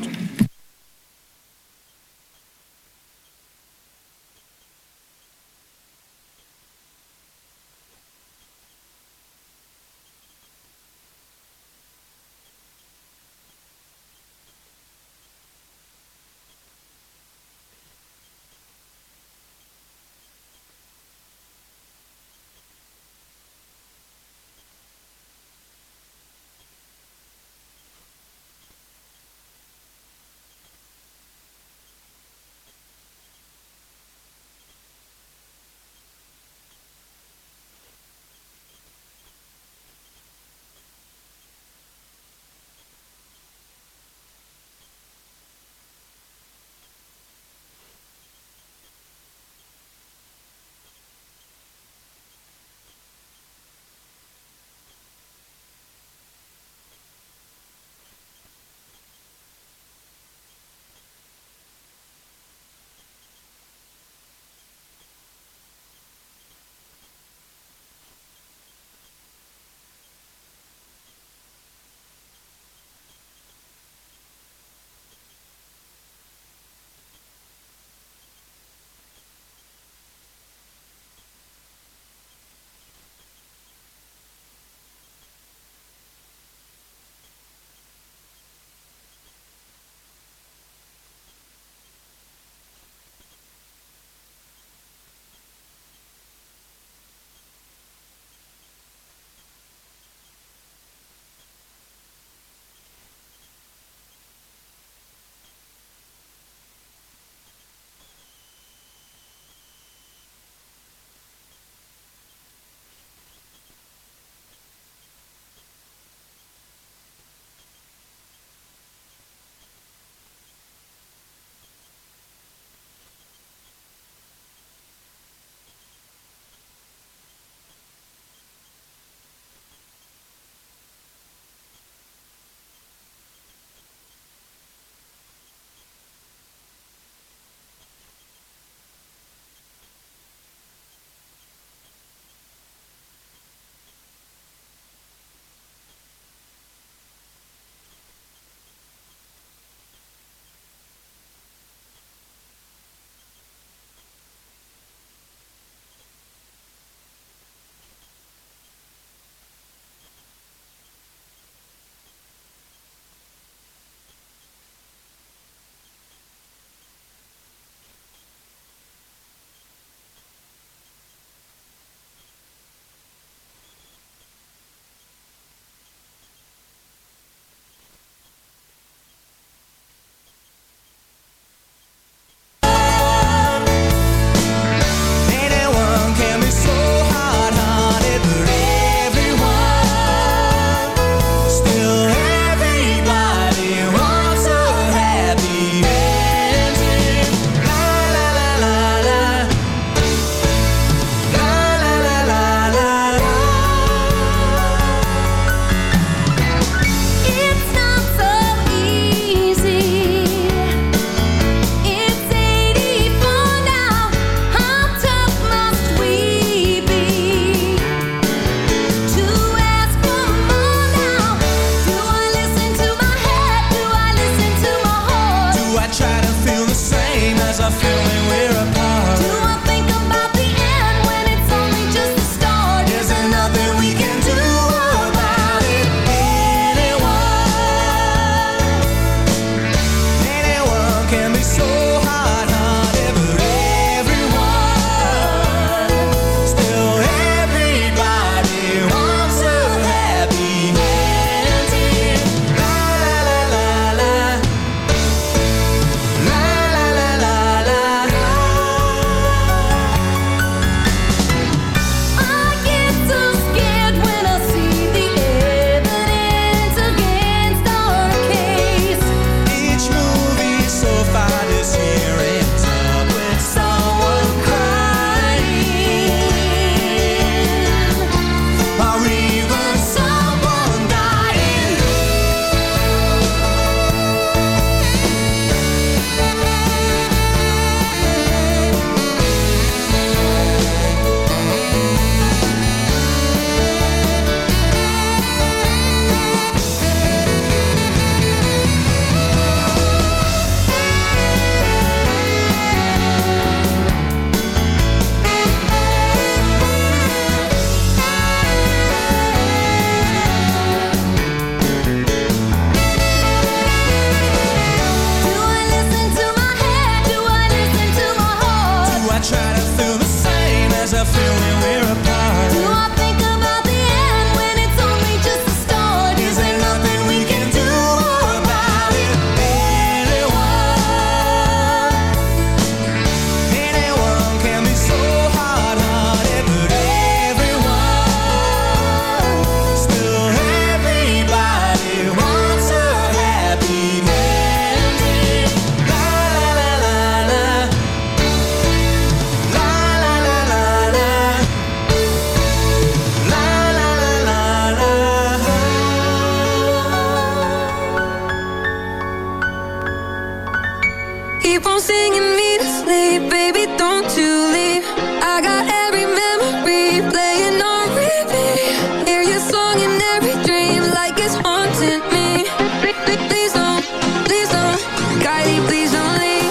as I feel when we're apart. Do I think about the end when it's only just the start? Is there nothing we can do about it? Anyone can be so hard-hearted, but everyone, still everybody wants a happy ending. La la la la la, la la la la la, la la la la. Keep on singing me to sleep, baby, don't you leave. I got every memory playing on repeat. Hear your song in every dream like it's haunting me. Please don't, Kylie, please don't leave.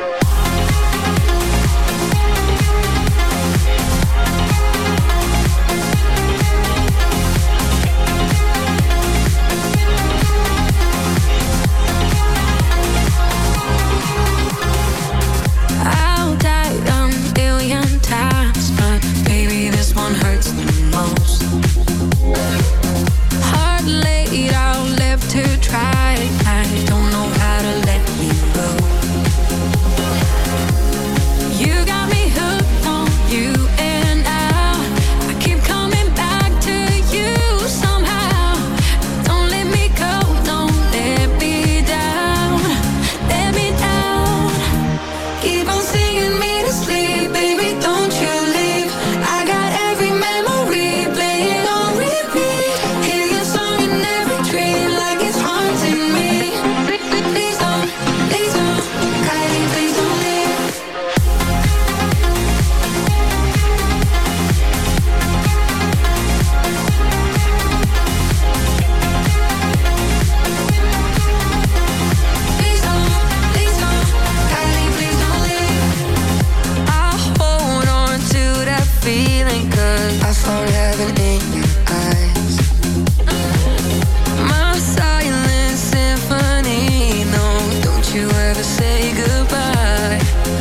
I'll die a million times, but baby, this one hurts the most. Heart laid out, left to try. I don't know how to let you go. You got me hooked on you, and I keep coming back to you somehow. Don't let me go, don't let me down, let me down. Keep on singing me to sleep, baby, don't you leave. I got every memory playing on repeat. Hear your song in every dream like it's haunting me. Please don't, Kylie, please don't leave. Please don't, Kylie, please don't leave. I hold on to that feeling 'cause I saw heaven in your eyes. My silent symphony, no, don't you ever say goodbye.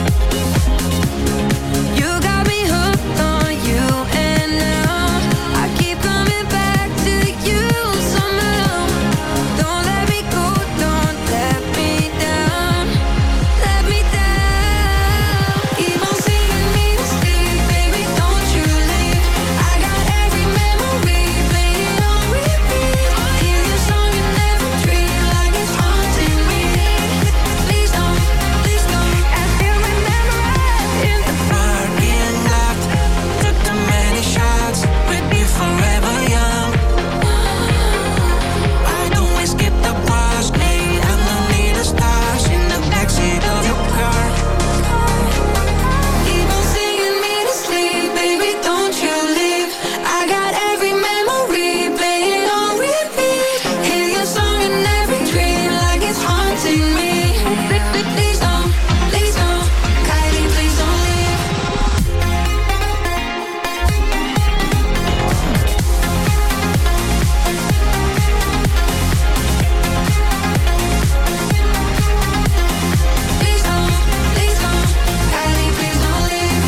You got me hooked on you, and now I keep coming back to you somehow. Don't let me go, don't let me down, let me down. Keep on singing me to sleep, baby, don't you leave. I got every memory playing on repeat. Hear your song in every dream like it's haunting me. Please don't, I still remember us in the parking lot. Took the many shots, with you forever young. Why don't we skip the bus, lay underneath the stars in the backseat of your car? Keep on singing me to sleep, baby, don't you leave. I got every memory playing on repeat. Hear your song in every dream like it's haunting me. Please don't, Kylie, please don't leave. Please don't, Kylie, please don't leave.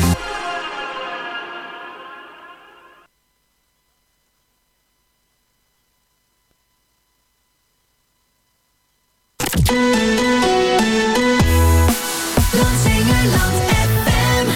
Landsingerland FM.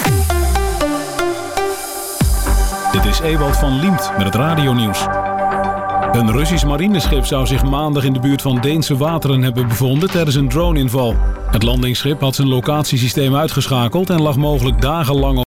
Dit is Ewald van Liemt met het radionieuws. Een Russisch marineschip zou zich maandag in de buurt van Deense wateren hebben bevonden tijdens een drone-inval. Het landingsschip had zijn locatiesysteem uitgeschakeld en lag mogelijk dagenlang